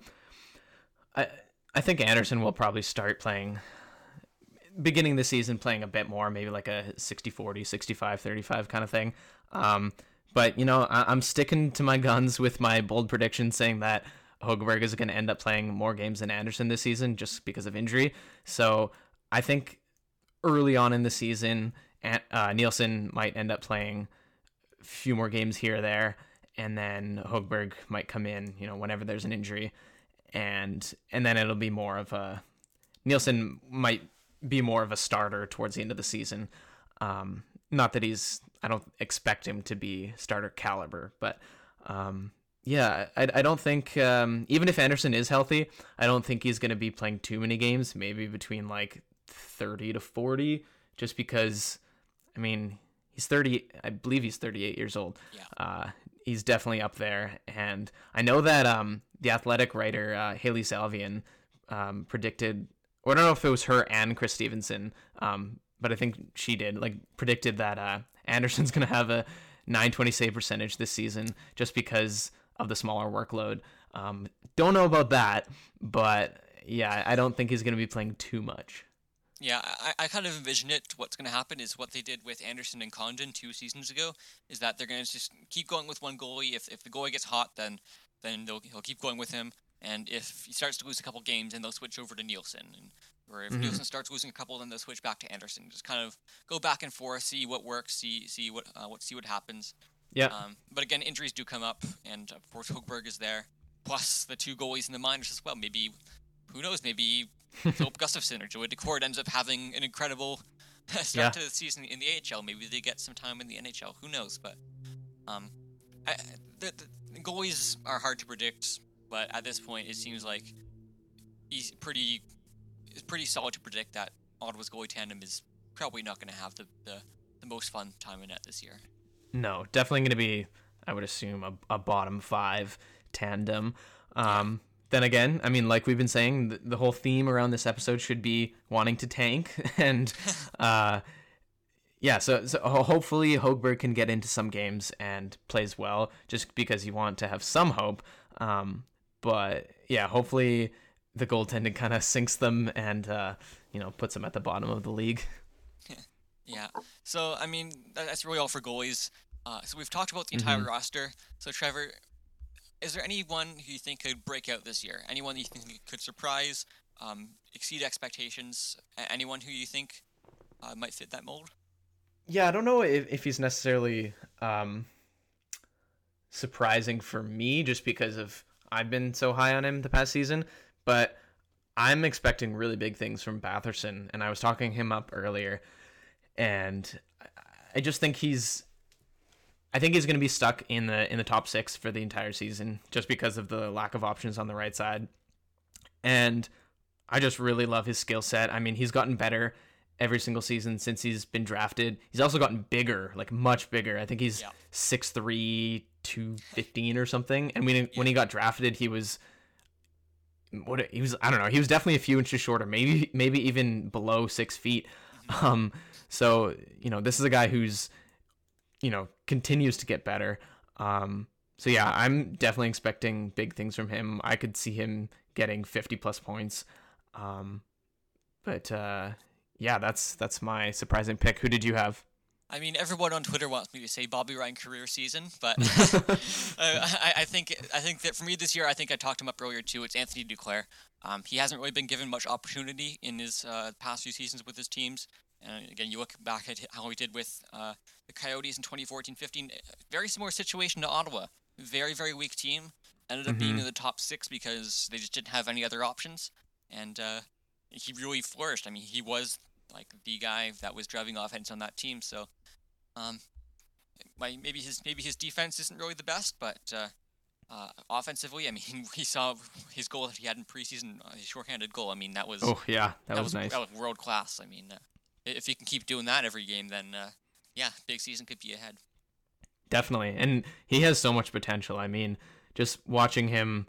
I I think Anderson will probably start playing, beginning the season playing a bit more, maybe like a sixty forty, sixty-five thirty-five kind of thing. Um, but, you know, I, I'm sticking to my guns with my bold prediction saying that Hogberg is going to end up playing more games than Anderson this season just because of injury. So I think early on in the season, uh, Nielsen might end up playing a few more games here or there, and then Hogberg might come in, you know, whenever there's an injury, and and then it'll be more of a Nielsen might be more of a starter towards the end of the season. Um, not that he's, I don't expect him to be starter caliber, but um, yeah, I, I don't think, um, even if Anderson is healthy, I don't think he's going to be playing too many games, maybe between like thirty to forty, just because, I mean, he's thirty, I believe he's thirty-eight years old. Yeah. Uh, he's definitely up there. And I know that um, the Athletic writer, uh, Haley Salvian, um, predicted, or I don't know if it was her and Chris Stevenson, um, but I think she did, like, predicted that uh, Anderson's going to have a nine twenty save percentage this season just because of the smaller workload. Um, don't know about that, but yeah, I don't think he's going to be playing too much. Yeah, I, I kind of envision it. What's going to happen is what they did with Anderson and Condon two seasons ago, is that they're going to just keep going with one goalie. If if the goalie gets hot, then then they'll he'll keep going with him. And if he starts to lose a couple games, then they'll switch over to Nielsen. And, or if mm-hmm. Nielsen starts losing a couple, then they'll switch back to Anderson. Just kind of go back and forth, see what works, see see what uh, what see what happens. Yeah. Um, but again, injuries do come up, and of course Högberg is there, plus the two goalies in the minors as well. Maybe, who knows? Maybe Philip Gustafsson or Joey Daccord ends up having an incredible start yeah. to the season in the A H L. Maybe they get some time in the N H L. Who knows? But um, I, the, the goalies are hard to predict. But at this point, it seems like he's pretty, it's pretty solid to predict that Ottawa's goalie tandem is probably not going to have the, the, the most fun time in net this year. No, definitely going to be, I would assume, a, a bottom five tandem. Um, yeah. Then again, I mean, like we've been saying, the, the whole theme around this episode should be wanting to tank. and uh, yeah, so, so hopefully Högberg can get into some games and plays well, just because you want to have some hope. Um, but yeah, hopefully the goaltending kind of sinks them and, uh, you know, puts them at the bottom of the league. Yeah. So, I mean, that's really all for goalies. Uh, so we've talked about the entire mm-hmm. roster. So, Trevor, is there anyone who you think could break out this year? Anyone you think could surprise, um, exceed expectations? Anyone who you think uh, might fit that mold? Yeah, I don't know if, if he's necessarily um, surprising for me just because of I've been so high on him the past season, but I'm expecting really big things from Batherson, and I was talking him up earlier. And I just think he's, I think he's going to be stuck in the in the top six for the entire season just because of the lack of options on the right side. And I just really love his skill set. I mean, he's gotten better every single season since he's been drafted. He's also gotten bigger, like much bigger. I think he's yeah. six three, two fifteen or something. And when he, yeah. when he got drafted, he was what he was. I don't know. He was definitely a few inches shorter, maybe maybe even below six feet. Mm-hmm. Um. So, you know, this is a guy who's, you know, continues to get better. Um, so, yeah, I'm definitely expecting big things from him. I could see him getting fifty plus points. Um, but, uh, yeah, that's that's my surprising pick. Who did you have? I mean, everyone on Twitter wants me to say Bobby Ryan career season, but I, I think I think that for me this year, I think I talked him up earlier too. It's Anthony Duclair. Um, he hasn't really been given much opportunity in his uh, past few seasons with his teams. And again, you look back at how he did with uh, the Coyotes in twenty fourteen fifteen, very similar situation to Ottawa. Very, very weak team. Ended up mm-hmm. being in the top six because they just didn't have any other options. And uh, he really flourished. I mean, he was like the guy that was driving offense on that team. So um, maybe his maybe his defense isn't really the best, but uh, uh, offensively, I mean, we saw his goal that he had in preseason, uh, his shorthanded goal. I mean, that was oh yeah, that, that was, was nice. That was world class. I mean. Uh, If you can keep doing that every game, then, uh, yeah, big season could be ahead. Definitely. And he has so much potential. I mean, just watching him,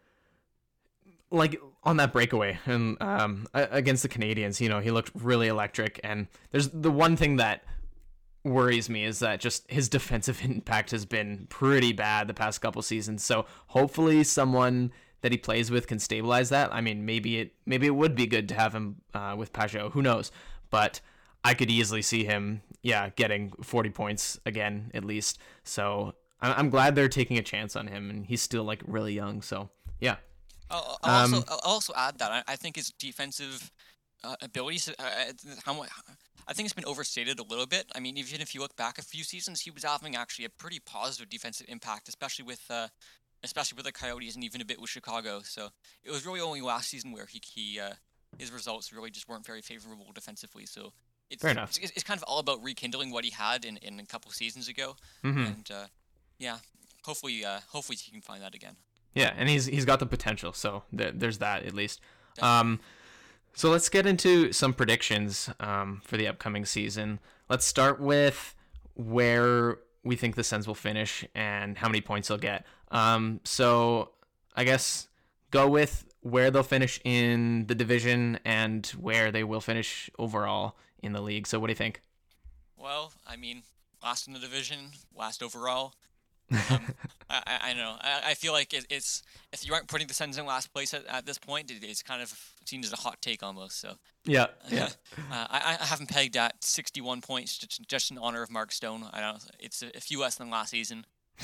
like, on that breakaway and um, against the Canadiens, you know, he looked really electric. And there's the one thing that worries me is that just his defensive impact has been pretty bad the past couple seasons. So hopefully someone that he plays with can stabilize that. I mean, maybe it maybe it would be good to have him uh, with Pajot. Who knows? But I could easily see him, yeah, getting forty points again, at least. So I'm glad they're taking a chance on him, and he's still, like, really young. So, yeah. I'll, I'll, um, also, I'll also add that I, I think his defensive uh, abilities, uh, how I think it's been overstated a little bit. I mean, even if you look back a few seasons, he was having actually a pretty positive defensive impact, especially with uh, especially with the Coyotes and even a bit with Chicago. So it was really only last season where he, he uh, his results really just weren't very favorable defensively. So it's, Fair enough. It's, it's kind of all about rekindling what he had in, in a couple seasons ago, Mm-hmm. and uh, yeah, hopefully, uh, hopefully he can find that again. Yeah, and he's he's got the potential, so th- there's that at least. Um, so let's get into some predictions um, for the upcoming season. Let's start with where we think the Sens will finish and how many points they'll get. Um, so I guess go with where they'll finish in the division and where they will finish overall in the league. So what do you think? Well, I mean, last in the division, last overall. um, I, I I know. I, I feel like it, it's if you aren't putting the Sens in last place at, at this point, it, it's kind of seen as a hot take almost. So Yeah, yeah. uh, I, I have him pegged at sixty-one points, just, just in honor of Mark Stone. I don't. It's a, a few less than last season.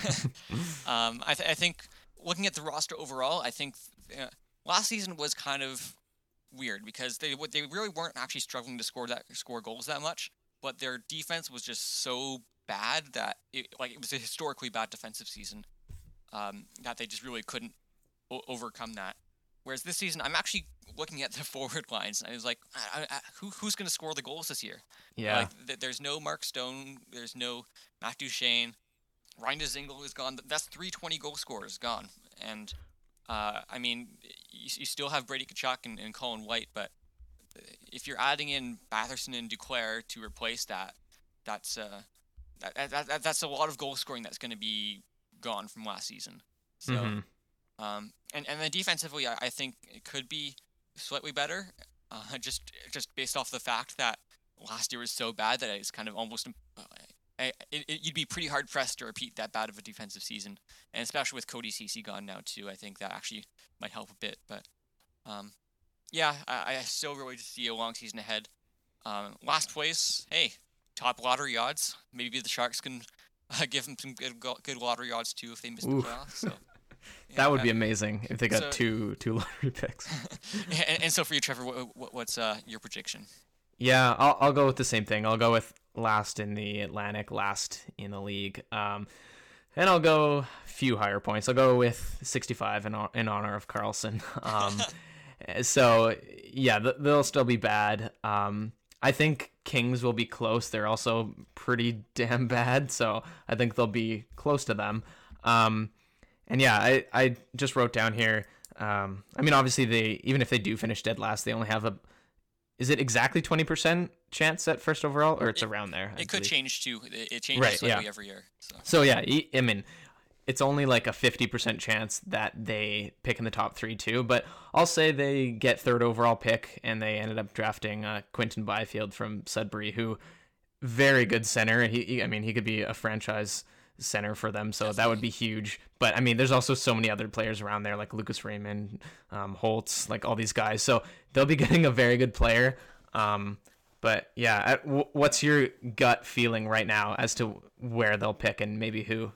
um, I, th- I think looking at the roster overall, I think uh, last season was kind of weird because they they really weren't actually struggling to score that score goals that much, but their defense was just so bad that it, like it was a historically bad defensive season um, that they just really couldn't o- overcome that. Whereas this season, I'm actually looking at the forward lines and I was like, I, I, who who's going to score the goals this year? Yeah. Like th- there's no Mark Stone, there's no Matt Duchene, Ryan Dzingel is gone. That's three twenty goal scorers gone. And uh, I mean, you, you still have Brady Tkachuk and, and Colin White, but if you're adding in Batherson and Duclair to replace that, that's uh, that, that, that that's a lot of goal scoring that's going to be gone from last season. So, Mm-hmm. um, and and then defensively, I, I think it could be slightly better, uh, just just based off the fact that last year was so bad that it's kind of almost. Uh, I, it, it, you'd be pretty hard pressed to repeat that bad of a defensive season, and especially with Cody Ceci gone now too, I think that actually might help a bit. But um, yeah, I, I still really just see a long season ahead. Um, last place, hey, top lottery odds. Maybe the Sharks can uh, give them some good good lottery odds too if they miss Ooh. the playoffs. So yeah, That would uh, be amazing if they got so- two two lottery picks. and, and so for you, Trevor, what, what, what's uh, your prediction? Yeah, I'll I'll go with the same thing. I'll go with last in the Atlantic, last in the league. Um, and I'll go a few higher points. I'll go with sixty-five in hon- in honor of Carlson. Um, so yeah, th- they'll still be bad. Um, I think Kings will be close. They're also pretty damn bad, so I think they'll be close to them. Um, and yeah, I I just wrote down here. Um, I mean, obviously they even if they do finish dead last, they only have a. Is it exactly twenty percent chance at first overall, or it's It- around there? I It could believe? change too. It, it changes Right, slightly yeah. every year. So. So yeah, e- I mean, it's only like a fifty percent chance that they pick in the top three too. But I'll say they get third overall pick, and they ended up drafting uh, Quinton Byfield from Sudbury, who very good center. He, he, I mean, he could be a franchise center for them, so that would be huge. But I mean, there's also so many other players around there, like Lucas Raymond, um, Holtz, like all these guys. So they'll be getting a very good player. Um, but yeah, at- w- what's your gut feeling right now as to where they'll pick and maybe who?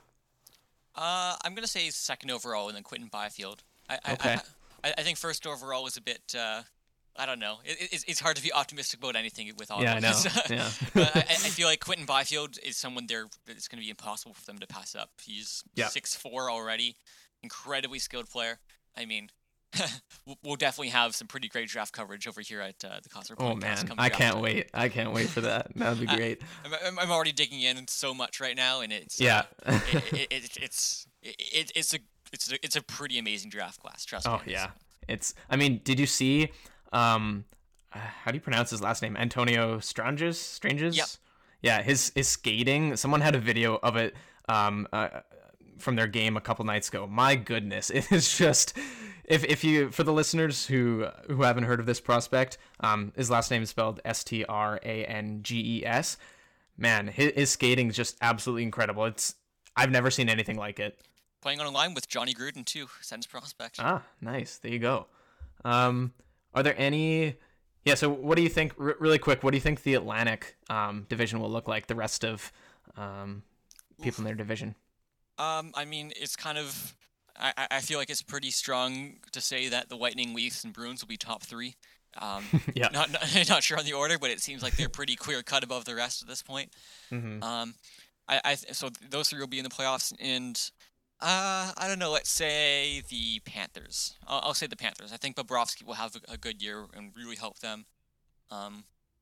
Uh, I'm gonna say second overall, and then Quinton Byfield. I, I, Okay. I, I think first overall is a bit. Uh, I don't know. It, it's it's hard to be optimistic about anything with all Yeah, I of know. this. Yeah. But I, I feel like Quinton Byfield is someone there. It's gonna be impossible for them to pass up. He's Yeah. six four already, incredibly skilled player. I mean, we'll- we'll definitely have some pretty great draft coverage over here at uh, the Concert Oh Podcast man, come I draft can't time. wait. I can't wait for that. That would be I- great. I'm, I'm- I'm already digging in so much right now, and it's Yeah. uh, it, it, it, it's it, it's a it's a it's a pretty amazing draft class. Trust me. Oh it is. yeah, it's. I mean, did you see? Um, uh, how do you pronounce his last name? Antonio Stranges. Stranges. Yep. Yeah, his his skating. Someone had a video of it. Um, uh, from their game a couple nights ago. My goodness, it is just. If if you for the listeners who who haven't heard of this prospect, um, his last name is spelled S T R A N G E S. Man, his, his skating is just absolutely incredible. It's I've never seen anything like it. Playing on a line with Johnny Gruden too. Sens prospect. Ah, nice. There you go. Um, are there any? Yeah. So, what do you think? R- really quick, what do you think the Atlantic um, division will look like? The rest of um, people in their division. Um, I mean, it's kind of. I, I- I feel like it's pretty strong to say that the Lightning, Leafs, and Bruins will be top three. Um, Yeah. Not, not not sure on the order, but it seems like they're pretty clear cut above the rest at this point. Mm-hmm. Um, I, I so those three will be in the playoffs, and uh, I don't know. Let's say the Panthers. I'll, I'll say the Panthers. I think Bobrovsky will have a, a good year and really help them. Um,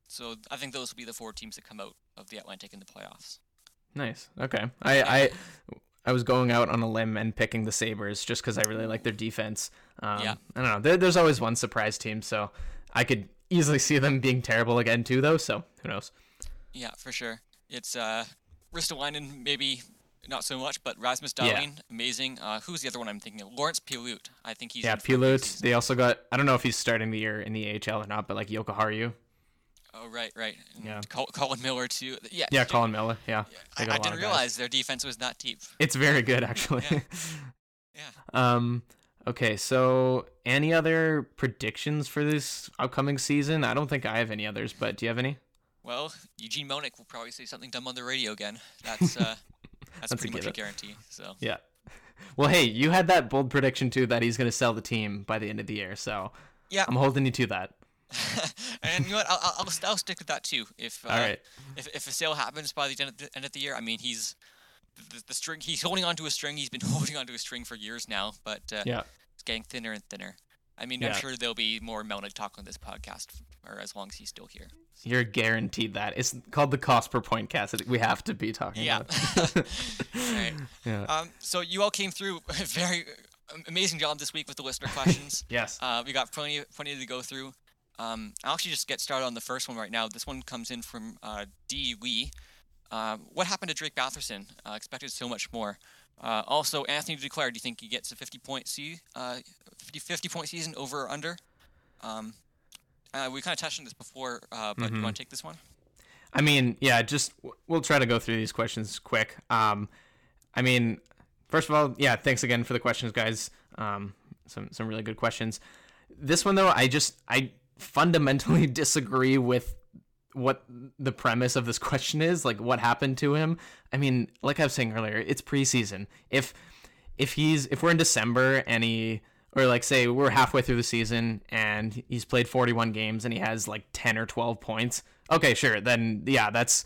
So I think those will be the four teams that come out of the Atlantic in the playoffs. Nice. Okay. I I, I was going out on a limb and picking the Sabres just because I really like their defense. Um, Yeah. I don't know. There, there's always one surprise team, so I could easily see them being terrible again too, though. So who knows? Yeah, for sure. It's uh, Ristolainen, maybe not so much, but Rasmus Dahlin, Yeah. amazing. Uh, who's the other one I'm thinking of? Lawrence Pilut. I think he's Yeah, in for a good Pilut. season. They also got. I don't know if he's starting the year in the A H L or not, but like Yoko Haru. Oh, right, right. And Yeah. Col- Colin Miller, too. Yeah, Yeah, dude, Colin Miller. Yeah. I, They got I a lot didn't of guys. realize their defense was that deep. It's very good, actually. Yeah. Yeah. um. Okay, so any other predictions for this upcoming season? I don't think I have any others, but do you have any? Well, Eugene Melnick will probably say something dumb on the radio again. That's uh, that's, That's a pretty much a given. guarantee. So Yeah. Well, hey, you had that bold prediction too that he's going to sell the team by the end of the year, so yeah, I'm holding you to that. and you know what? I'll, I'll, I'll I'll stick with that too. If uh, All right. if if a sale happens by the end of the, end of the year, I mean he's the, the string. He's holding onto a string. He's been holding onto a string for years now, but uh, Yeah. it's getting thinner and thinner. I mean, Yeah. I'm sure there'll be more Melnick talk on this podcast, or as long as he's still here. You're guaranteed that. It's called the cost per point cast. We have to be talking Yeah. about it. Right. Yeah. Um. So you all came through a very amazing job this week with the listener questions. Yes. Uh, we got plenty, plenty to go through. Um, I'll actually just get started on the first one right now. This one comes in from uh, D. Lee. Uh, what happened to Drake Batherson? Uh, expected so much more. Uh, also, Anthony Duclair, do you think he gets a fifty-point se- uh, fifty, fifty-point season over or under? Um, uh, we kind of touched on this before, uh, but Mm-hmm. you want to take this one? I mean, yeah, just we'll try to go through these questions quick. Um, I mean, first of all, yeah, thanks again for the questions, guys. Um, some some really good questions. This one though, I just I fundamentally disagree with what the premise of this question is, like what happened to him. I mean, like I was saying earlier, it's preseason. If if he's if we're in December and he or like say we're halfway through the season and he's played forty-one games and he has like ten or twelve points, okay, sure, then yeah, that's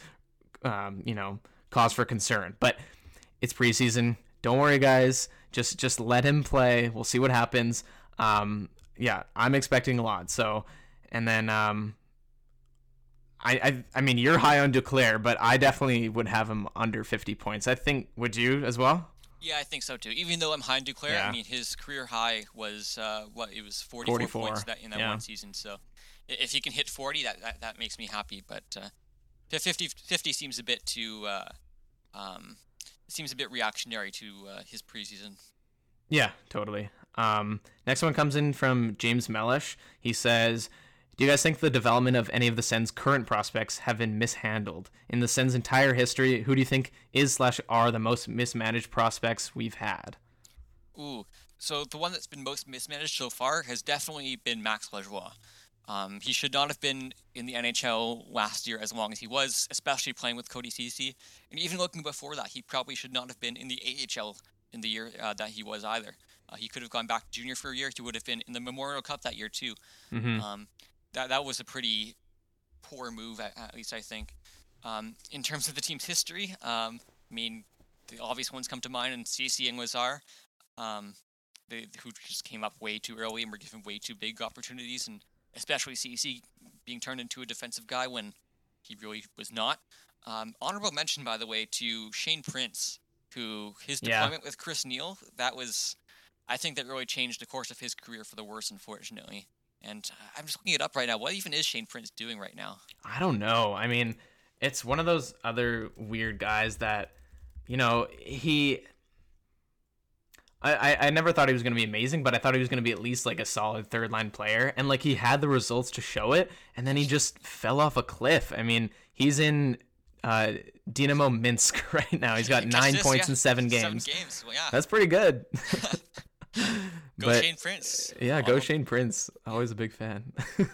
um, you know, cause for concern. But it's preseason. Don't worry, guys. Just just let him play. We'll see what happens. Um, yeah, I'm expecting a lot. So, and then um, I, I I mean, you're high on Duclair, but I definitely would have him under fifty points. I think, would you as well? Yeah, I think so too. Even though I'm high on Duclair, Yeah. I mean his career high was uh, what it was forty-four, forty-four, points that in that yeah. one season. So i- if he can hit forty, that that, that makes me happy. But uh, fifty, fifty seems a bit too uh, um, seems a bit reactionary to uh, his preseason. Yeah, totally. Um, next one comes in from James Mellish. He says, do you guys think the development of any of the Sens' current prospects have been mishandled? In the Sens' entire history, who do you think is slash are the most mismanaged prospects we've had? Ooh, so the one that's been most mismanaged so far has definitely been Max Lajoie. Um, he should not have been in the N H L last year as long as he was, especially playing with Cody Ceci. And even looking before that, he probably should not have been in the A H L in the year uh, that he was either. Uh, he could have gone back to junior for a year. He would have been in the Memorial Cup that year too. Mm-hmm. Um, that that was a pretty poor move, at, at least I think. Um, in terms of the team's history, um, I mean, the obvious ones come to mind, and Ceci and Lazar, um, they, who just came up way too early and were given way too big opportunities, and especially Ceci being turned into a defensive guy when he really was not. Um, honorable mention, by the way, to Shane Prince, who his Yeah. deployment with Chris Neal, that was, I think that really changed the course of his career for the worse, unfortunately. And I'm just looking it up right now. What even is Shane Prince doing right now? I don't know. I mean, it's one of those other weird guys that, you know, he. I, I, I never thought he was going to be amazing, but I thought he was going to be at least like a solid third line player. And like he had the results to show it, and then he just fell off a cliff. I mean, he's in uh, Dynamo Minsk right now. He's got Catch nine this, points yeah. in seven games. Seven games. Well, yeah. That's pretty good. Go But- Shane Prince. Yeah, go Wow. Shane Prince. Always a big fan.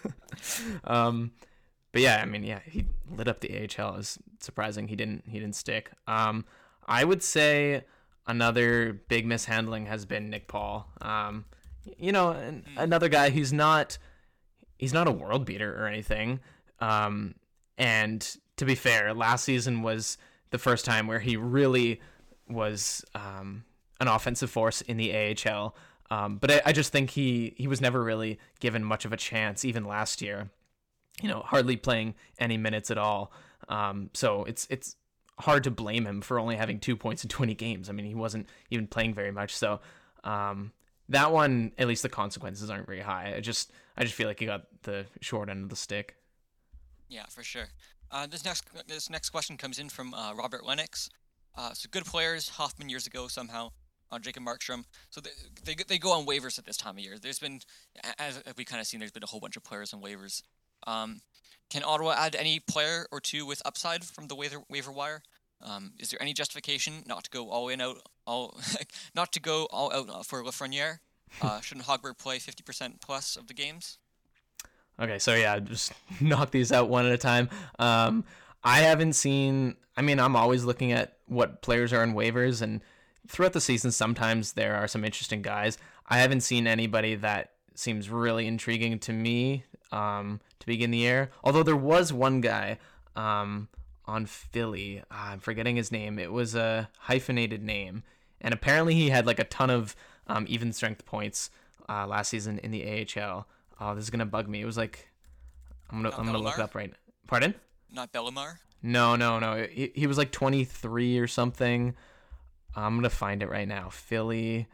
um, but yeah, I mean, yeah, he lit up the A H L. It's surprising he didn't he didn't stick. Um, I would say another big mishandling has been Nick Paul. Um, you know, an, another guy who's not he's not a world beater or anything. Um, and to be fair, last season was the first time where he really was um, an offensive force in the A H L. Um, but I, I just think he, he was never really given much of a chance, even last year. you know, hardly playing any minutes at all. Um, so it's it's hard to blame him for only having two points in twenty games. I mean, he wasn't even playing very much. So um, that one, at least the consequences aren't very high. I just I just feel like he got the short end of the stick. Yeah, for sure. Uh, this next this next question comes in from uh, Robert Lennox. Uh, so good players, Hoffman years ago somehow, uh, Jacob Markstrom. So they, they they go on waivers at this time of year. There's been, as we kind of seen, there's been a whole bunch of players on waivers. Um, can Ottawa add any player or two with upside from the waiver waiver wire? Um, is there any justification not to go all in out all not to go all out for Lafreniere? Uh, shouldn't Hogberg play fifty percent plus of the games? Okay, so yeah, just knock these out one at a time. Um, I haven't seen. I mean, I'm always looking at what players are on waivers, and throughout the season, sometimes there are some interesting guys. I haven't seen anybody that seems really intriguing to me um, to begin the year. Although there was one guy um, on Philly. Uh, I'm forgetting his name. It was a hyphenated name, and apparently he had like a ton of um, even strength points uh, last season in the A H L. Oh, this is gonna bug me. It was like I'm gonna Not I'm gonna look Bellemare? it up right. Pardon? Not Bellemare? No, no, no. He, he was like twenty-three or something. I'm gonna find it right now. Philly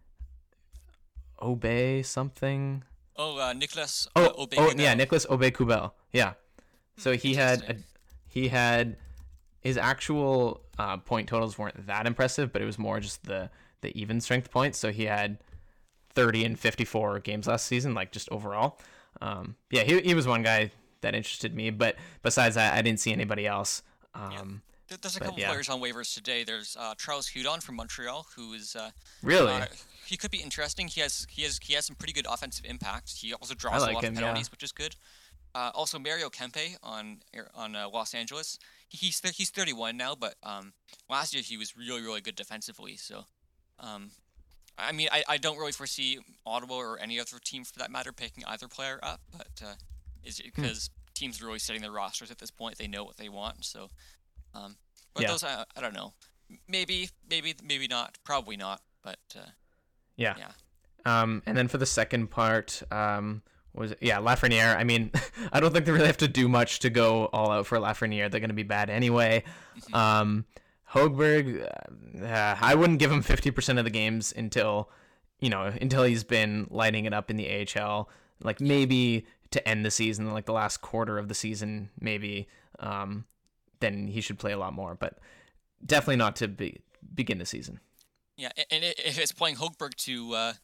Obey something. Oh, uh, Nicholas Oh, uh, Obey oh Kubel. yeah, Nicholas Obey Kubel. Yeah. So he had a, Interesting. he had his actual uh, point totals weren't that impressive, but it was more just the the even strength points. So he had thirty and fifty-four games last season, like just overall. Um, yeah, he he was one guy that interested me, but besides that, I didn't see anybody else. Um, There- There's a but couple yeah. players on waivers today. There's uh, Charles Hudon from Montreal, who is uh, Really? uh, he could be interesting. He has he has he has some pretty good offensive impact. He also draws like a lot him, of yeah. penalties, which is good. Uh, also Mario Kempe on Air- on uh, Los Angeles. He, he's th- he's thirty-one now, but um, last year he was really really good defensively. So, um, I mean I, I don't really foresee Ottawa or any other team for that matter picking either player up, but uh, is Hmm. because teams are really setting their rosters at this point. They know what they want, so. Um, but Yeah. those I, I don't know. Maybe maybe maybe not. Probably not. But uh, yeah. yeah. Um, and then for the second part, um, was it? yeah Lafreniere. I mean, I don't think they really have to do much to go all out for Lafreniere. They're going to be bad anyway. Um, Hogberg, uh, I wouldn't give him fifty percent of the games until, you know, until he's been lighting it up in the A H L. Like maybe to end the season, like the last quarter of the season, maybe. Um, then he should play a lot more, but definitely not to be, begin the season. Yeah, a- and i- if it's playing Hogberg to uh,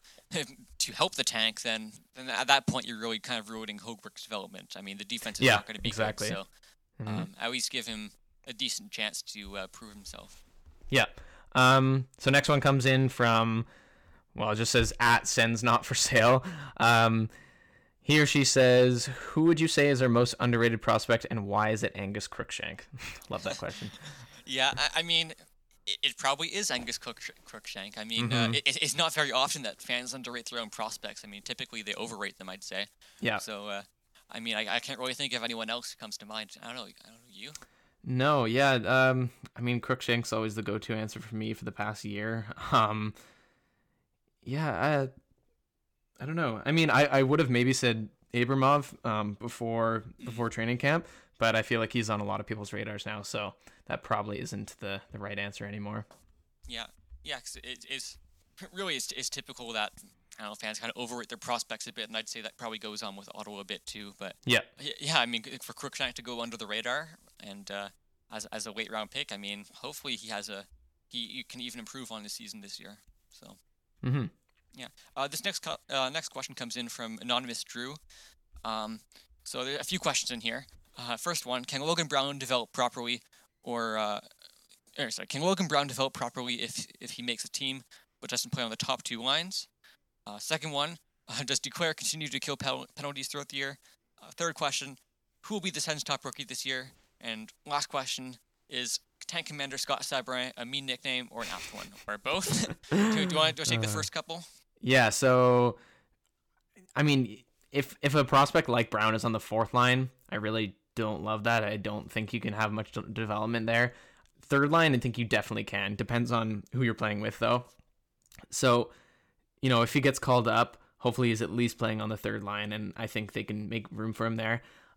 to help the tank, then then at that point you're really kind of ruining Hogberg's development. I mean, the defense is Yeah, not going to be exactly. good, so Mhm. um, at least give him a decent chance to uh, prove himself. Yeah. Um, so next one comes in from, well, it just says at sends not for sale. Um, he or she says, who would you say is our most underrated prospect and why is it Angus Crookshank? Love that question. Yeah, I, I mean, it, it probably is Angus Cook, Crookshank. I mean, Mhm. uh, it, it's not very often that fans underrate their own prospects. I mean, typically they overrate them, I'd say. Yeah. So, uh, I mean, I, I can't really think of anyone else who comes to mind. I don't know. I don't know you. No, yeah. Um, I mean, Crookshank's always the go-to answer for me for the past year. Um, yeah, I, I don't know. I mean, I, I would have maybe said Abramov um, before before training camp, but I feel like he's on a lot of people's radars now, so that probably isn't the, the right answer anymore. Yeah, yeah. 'Cause it is really it's, it's typical that I don't know fans kind of overrate their prospects a bit, and I'd say that probably goes on with Ottawa a bit too. But Yeah. y- yeah, I mean, for Crookshank to go under the radar and uh, as as a late round pick, I mean, hopefully he has a he, he can even improve on his season this year. So. Mm-hmm. Yeah. Uh, this next co- uh, next question comes in from anonymous Drew. Um, so there are a few questions in here. Uh, first one: Can Logan Brown develop properly, or, uh, or sorry, can Logan Brown develop properly if if he makes a team but doesn't play on the top two lines? Uh, second one: uh, Does Duclair continue to kill pen- penalties throughout the year? Uh, third question: Who will be the Sens' top rookie this year? And last question is: Tank Commander Scott Sabrin a mean nickname or an apt one, or both? do, do, I, do I take the first couple? Yeah, so I mean, if if a prospect like Brown is on the fourth line, I really don't love that. I don't think you can have much de- development there. Third line, I think you definitely can. Depends on who you're playing with, though. So, you know, if he gets called up, hopefully he's at least playing on the third line, and I think they can make room for him there.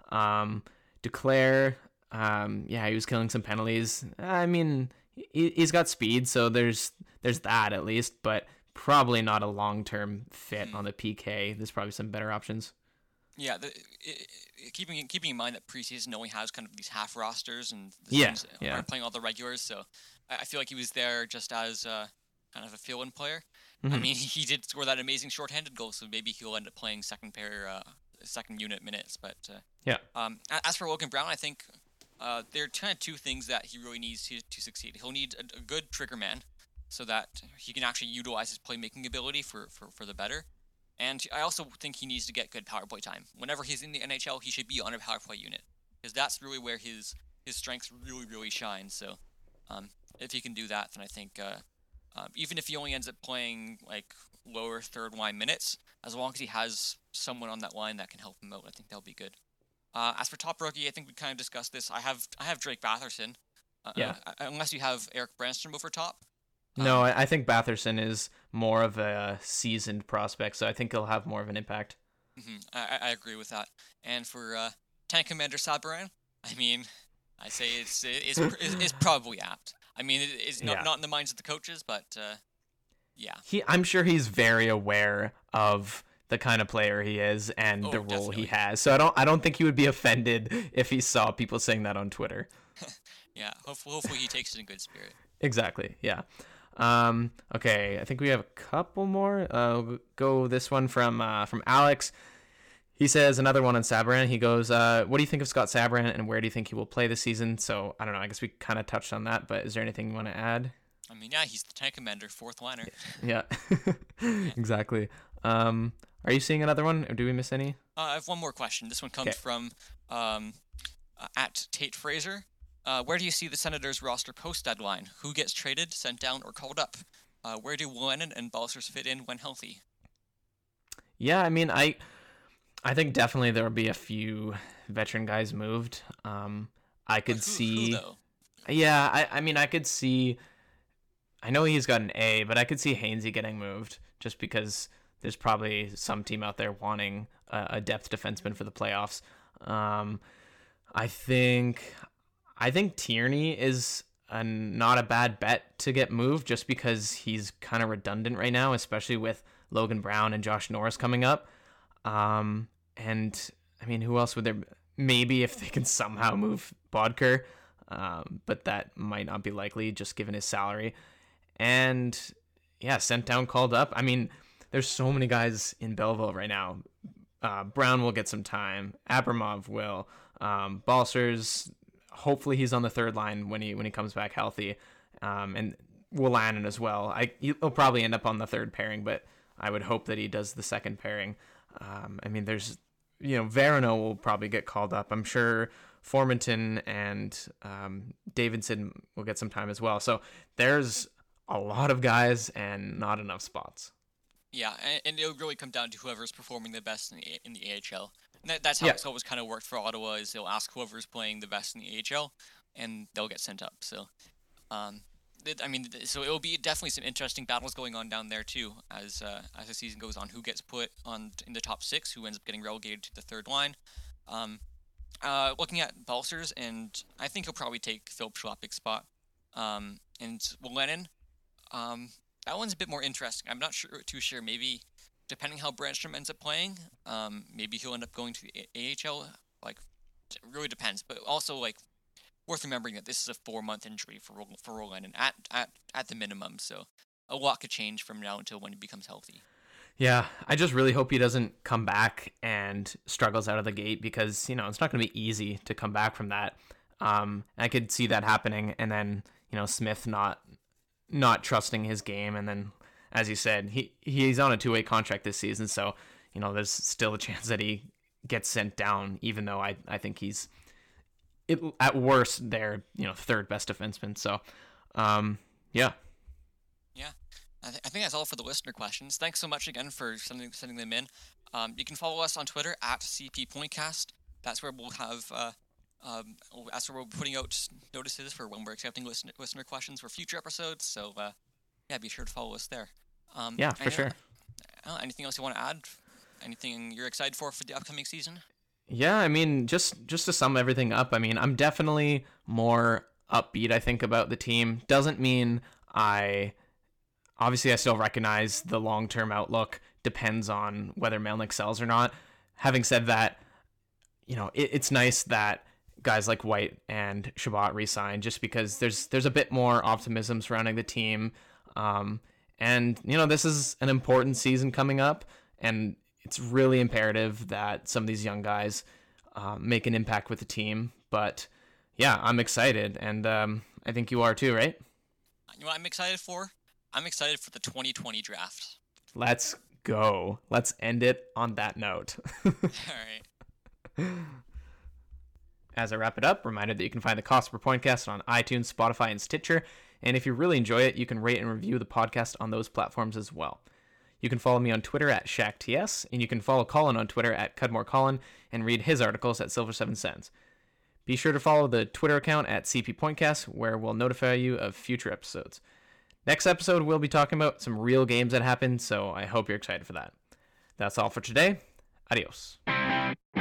Um, Duclair, um, yeah, he was killing some penalties. I mean, he, he's got speed, so there's there's that at least, but probably not a long-term fit mm. on the P K. There's probably some better options. Yeah, the, it, it, keeping keeping in mind that preseason only has kind of these half rosters and the yeah, teams yeah. aren't playing all the regulars, so I, I feel like he was there just as uh, kind of a fill-in player. Mm-hmm. I mean, he did score that amazing shorthanded goal, so maybe he'll end up playing second pair, uh, second unit minutes. But uh, yeah. Um, as for Logan Brown, I think uh, there are kind of two things that he really needs to to succeed. He'll need a, a good trigger man, so that he can actually utilize his playmaking ability for, for, for the better. And I also think he needs to get good power play time. Whenever he's in the N H L, he should be on a power play unit, because that's really where his his strengths really, really shine. So um, if he can do that, then I think uh, uh, even if he only ends up playing like lower third line minutes, as long as he has someone on that line that can help him out, I think that'll be good. Uh, as for top rookie, I think we kind of discussed this. I have I have Drake Batherson. Uh, yeah. Uh, unless you have Eric Brandstrom over top. No, um, I think Batherson is more of a seasoned prospect, so I think he'll have more of an impact. Mm-hmm. I, I agree with that. And for uh, Tank Commander Sabourin, I mean, I say it's it's, it's, it's probably apt. I mean, it, it's not, yeah. not in the minds of the coaches, but uh, yeah. He, I'm sure he's very aware of the kind of player he is and oh, the role definitely. he has. So I don't I don't think he would be offended if he saw people saying that on Twitter. yeah, hopefully, hopefully he takes it in good spirit. Exactly, yeah. Um, okay, I think we have a couple more. Uh, we'll go this one from uh, from Alex. He says another one on Sabourin. He goes, uh, what do you think of Scott Sabourin, and where do you think he will play this season? So, I don't know, I guess we kind of touched on that, but is there anything you want to add? I mean, yeah, he's the tank commander, fourth liner. Yeah, yeah. Exactly. Um, are you seeing another one, or do we miss any? Uh, I have one more question. This one comes okay. from um, uh, at Tate Fraser. Uh, where do you see the Senators roster post-deadline? Who gets traded, sent down, or called up? Uh, where do Lennon and Balcers fit in when healthy? Yeah, I mean, I I think definitely there will be a few veteran guys moved. Um, I could who, see... Who, though? Yeah, I, I mean, I could see... I know he's got an A, but I could see Hainsey getting moved just because there's probably some team out there wanting a, a depth defenseman for the playoffs. Um, I think... I think Tierney is a, not a bad bet to get moved just because he's kind of redundant right now, especially with Logan Brown and Josh Norris coming up. Um, and, I mean, who else would there... Maybe if they can somehow move Bodker, um, but that might not be likely just given his salary. And, yeah, sent down, called up. I mean, there's so many guys in Belleville right now. Uh, Brown will get some time. Abramov will. Um, Balcers... Hopefully he's on the third line when he when he comes back healthy, um, and Willanen as well. I he'll probably end up on the third pairing, but I would hope that he does the second pairing. Um, I mean, there's you know Verano will probably get called up. I'm sure Formanton and um, Davidson will get some time as well. So there's a lot of guys and not enough spots. Yeah, and, and it'll really come down to whoever's performing the best in the in the A H L. And that, that's how yeah. it's always kind of worked for Ottawa, is they'll ask whoever's playing the best in the A H L, and they'll get sent up. So, um, it, I mean, so it'll be definitely some interesting battles going on down there too, as uh, as the season goes on. Who gets put on in the top six? Who ends up getting relegated to the third line? Um, uh, looking at Balcers, and I think he'll probably take Philip Schlappick's spot. Um, and Lennon, um, that one's a bit more interesting. I'm not sure, too sure. Maybe. Depending how Brandstrom ends up playing, um, maybe he'll end up going to the A H L. Like, it really depends. But also, like, worth remembering that this is a four-month injury for for Rolanen at at at the minimum. So a lot could change from now until when he becomes healthy. Yeah, I just really hope he doesn't come back and struggles out of the gate, because you know it's not going to be easy to come back from that. Um, I could see that happening, and then you know Smith not not trusting his game, and then. As you said, he he's on a two-way contract this season, so you know there's still a chance that he gets sent down. Even though I, I think he's it, at worst their you know third best defenseman. So, um, yeah, yeah, I, th- I think that's all for the listener questions. Thanks so much again for sending sending them in. Um, you can follow us on Twitter at C P Pointcast. That's where we'll have uh, um, that's where we're putting out notices for when we're accepting listener listener questions for future episodes. So uh, yeah, be sure to follow us there. Um, yeah, for sure. Uh, anything else you want to add? Anything you're excited for for the upcoming season? Yeah, I mean, just just to sum everything up, I mean, I'm definitely more upbeat, I think, about the team. Doesn't mean I obviously I still recognize the long-term outlook depends on whether Melnyk sells or not. Having said that, you know, it, it's nice that guys like White and Chabot re-signed, just because there's there's a bit more optimism surrounding the team. Um, and, you know, this is an important season coming up, and it's really imperative that some of these young guys uh, make an impact with the team. But yeah, I'm excited, and um, I think you are too, right? You know what I'm excited for? I'm excited for the twenty twenty draft. Let's go. Let's end it on that note. All right. As I wrap it up, reminder that you can find the Cost Per Pointcast on iTunes, Spotify, and Stitcher. And if you really enjoy it, you can rate and review the podcast on those platforms as well. You can follow me on Twitter at ShackTS, and you can follow Colin on Twitter at CudmoreColin and read his articles at Silver Seven Cents. Be sure to follow the Twitter account at C P Pointcast, where we'll notify you of future episodes. Next episode, we'll be talking about some real games that happened, so I hope you're excited for that. That's all for today. Adios.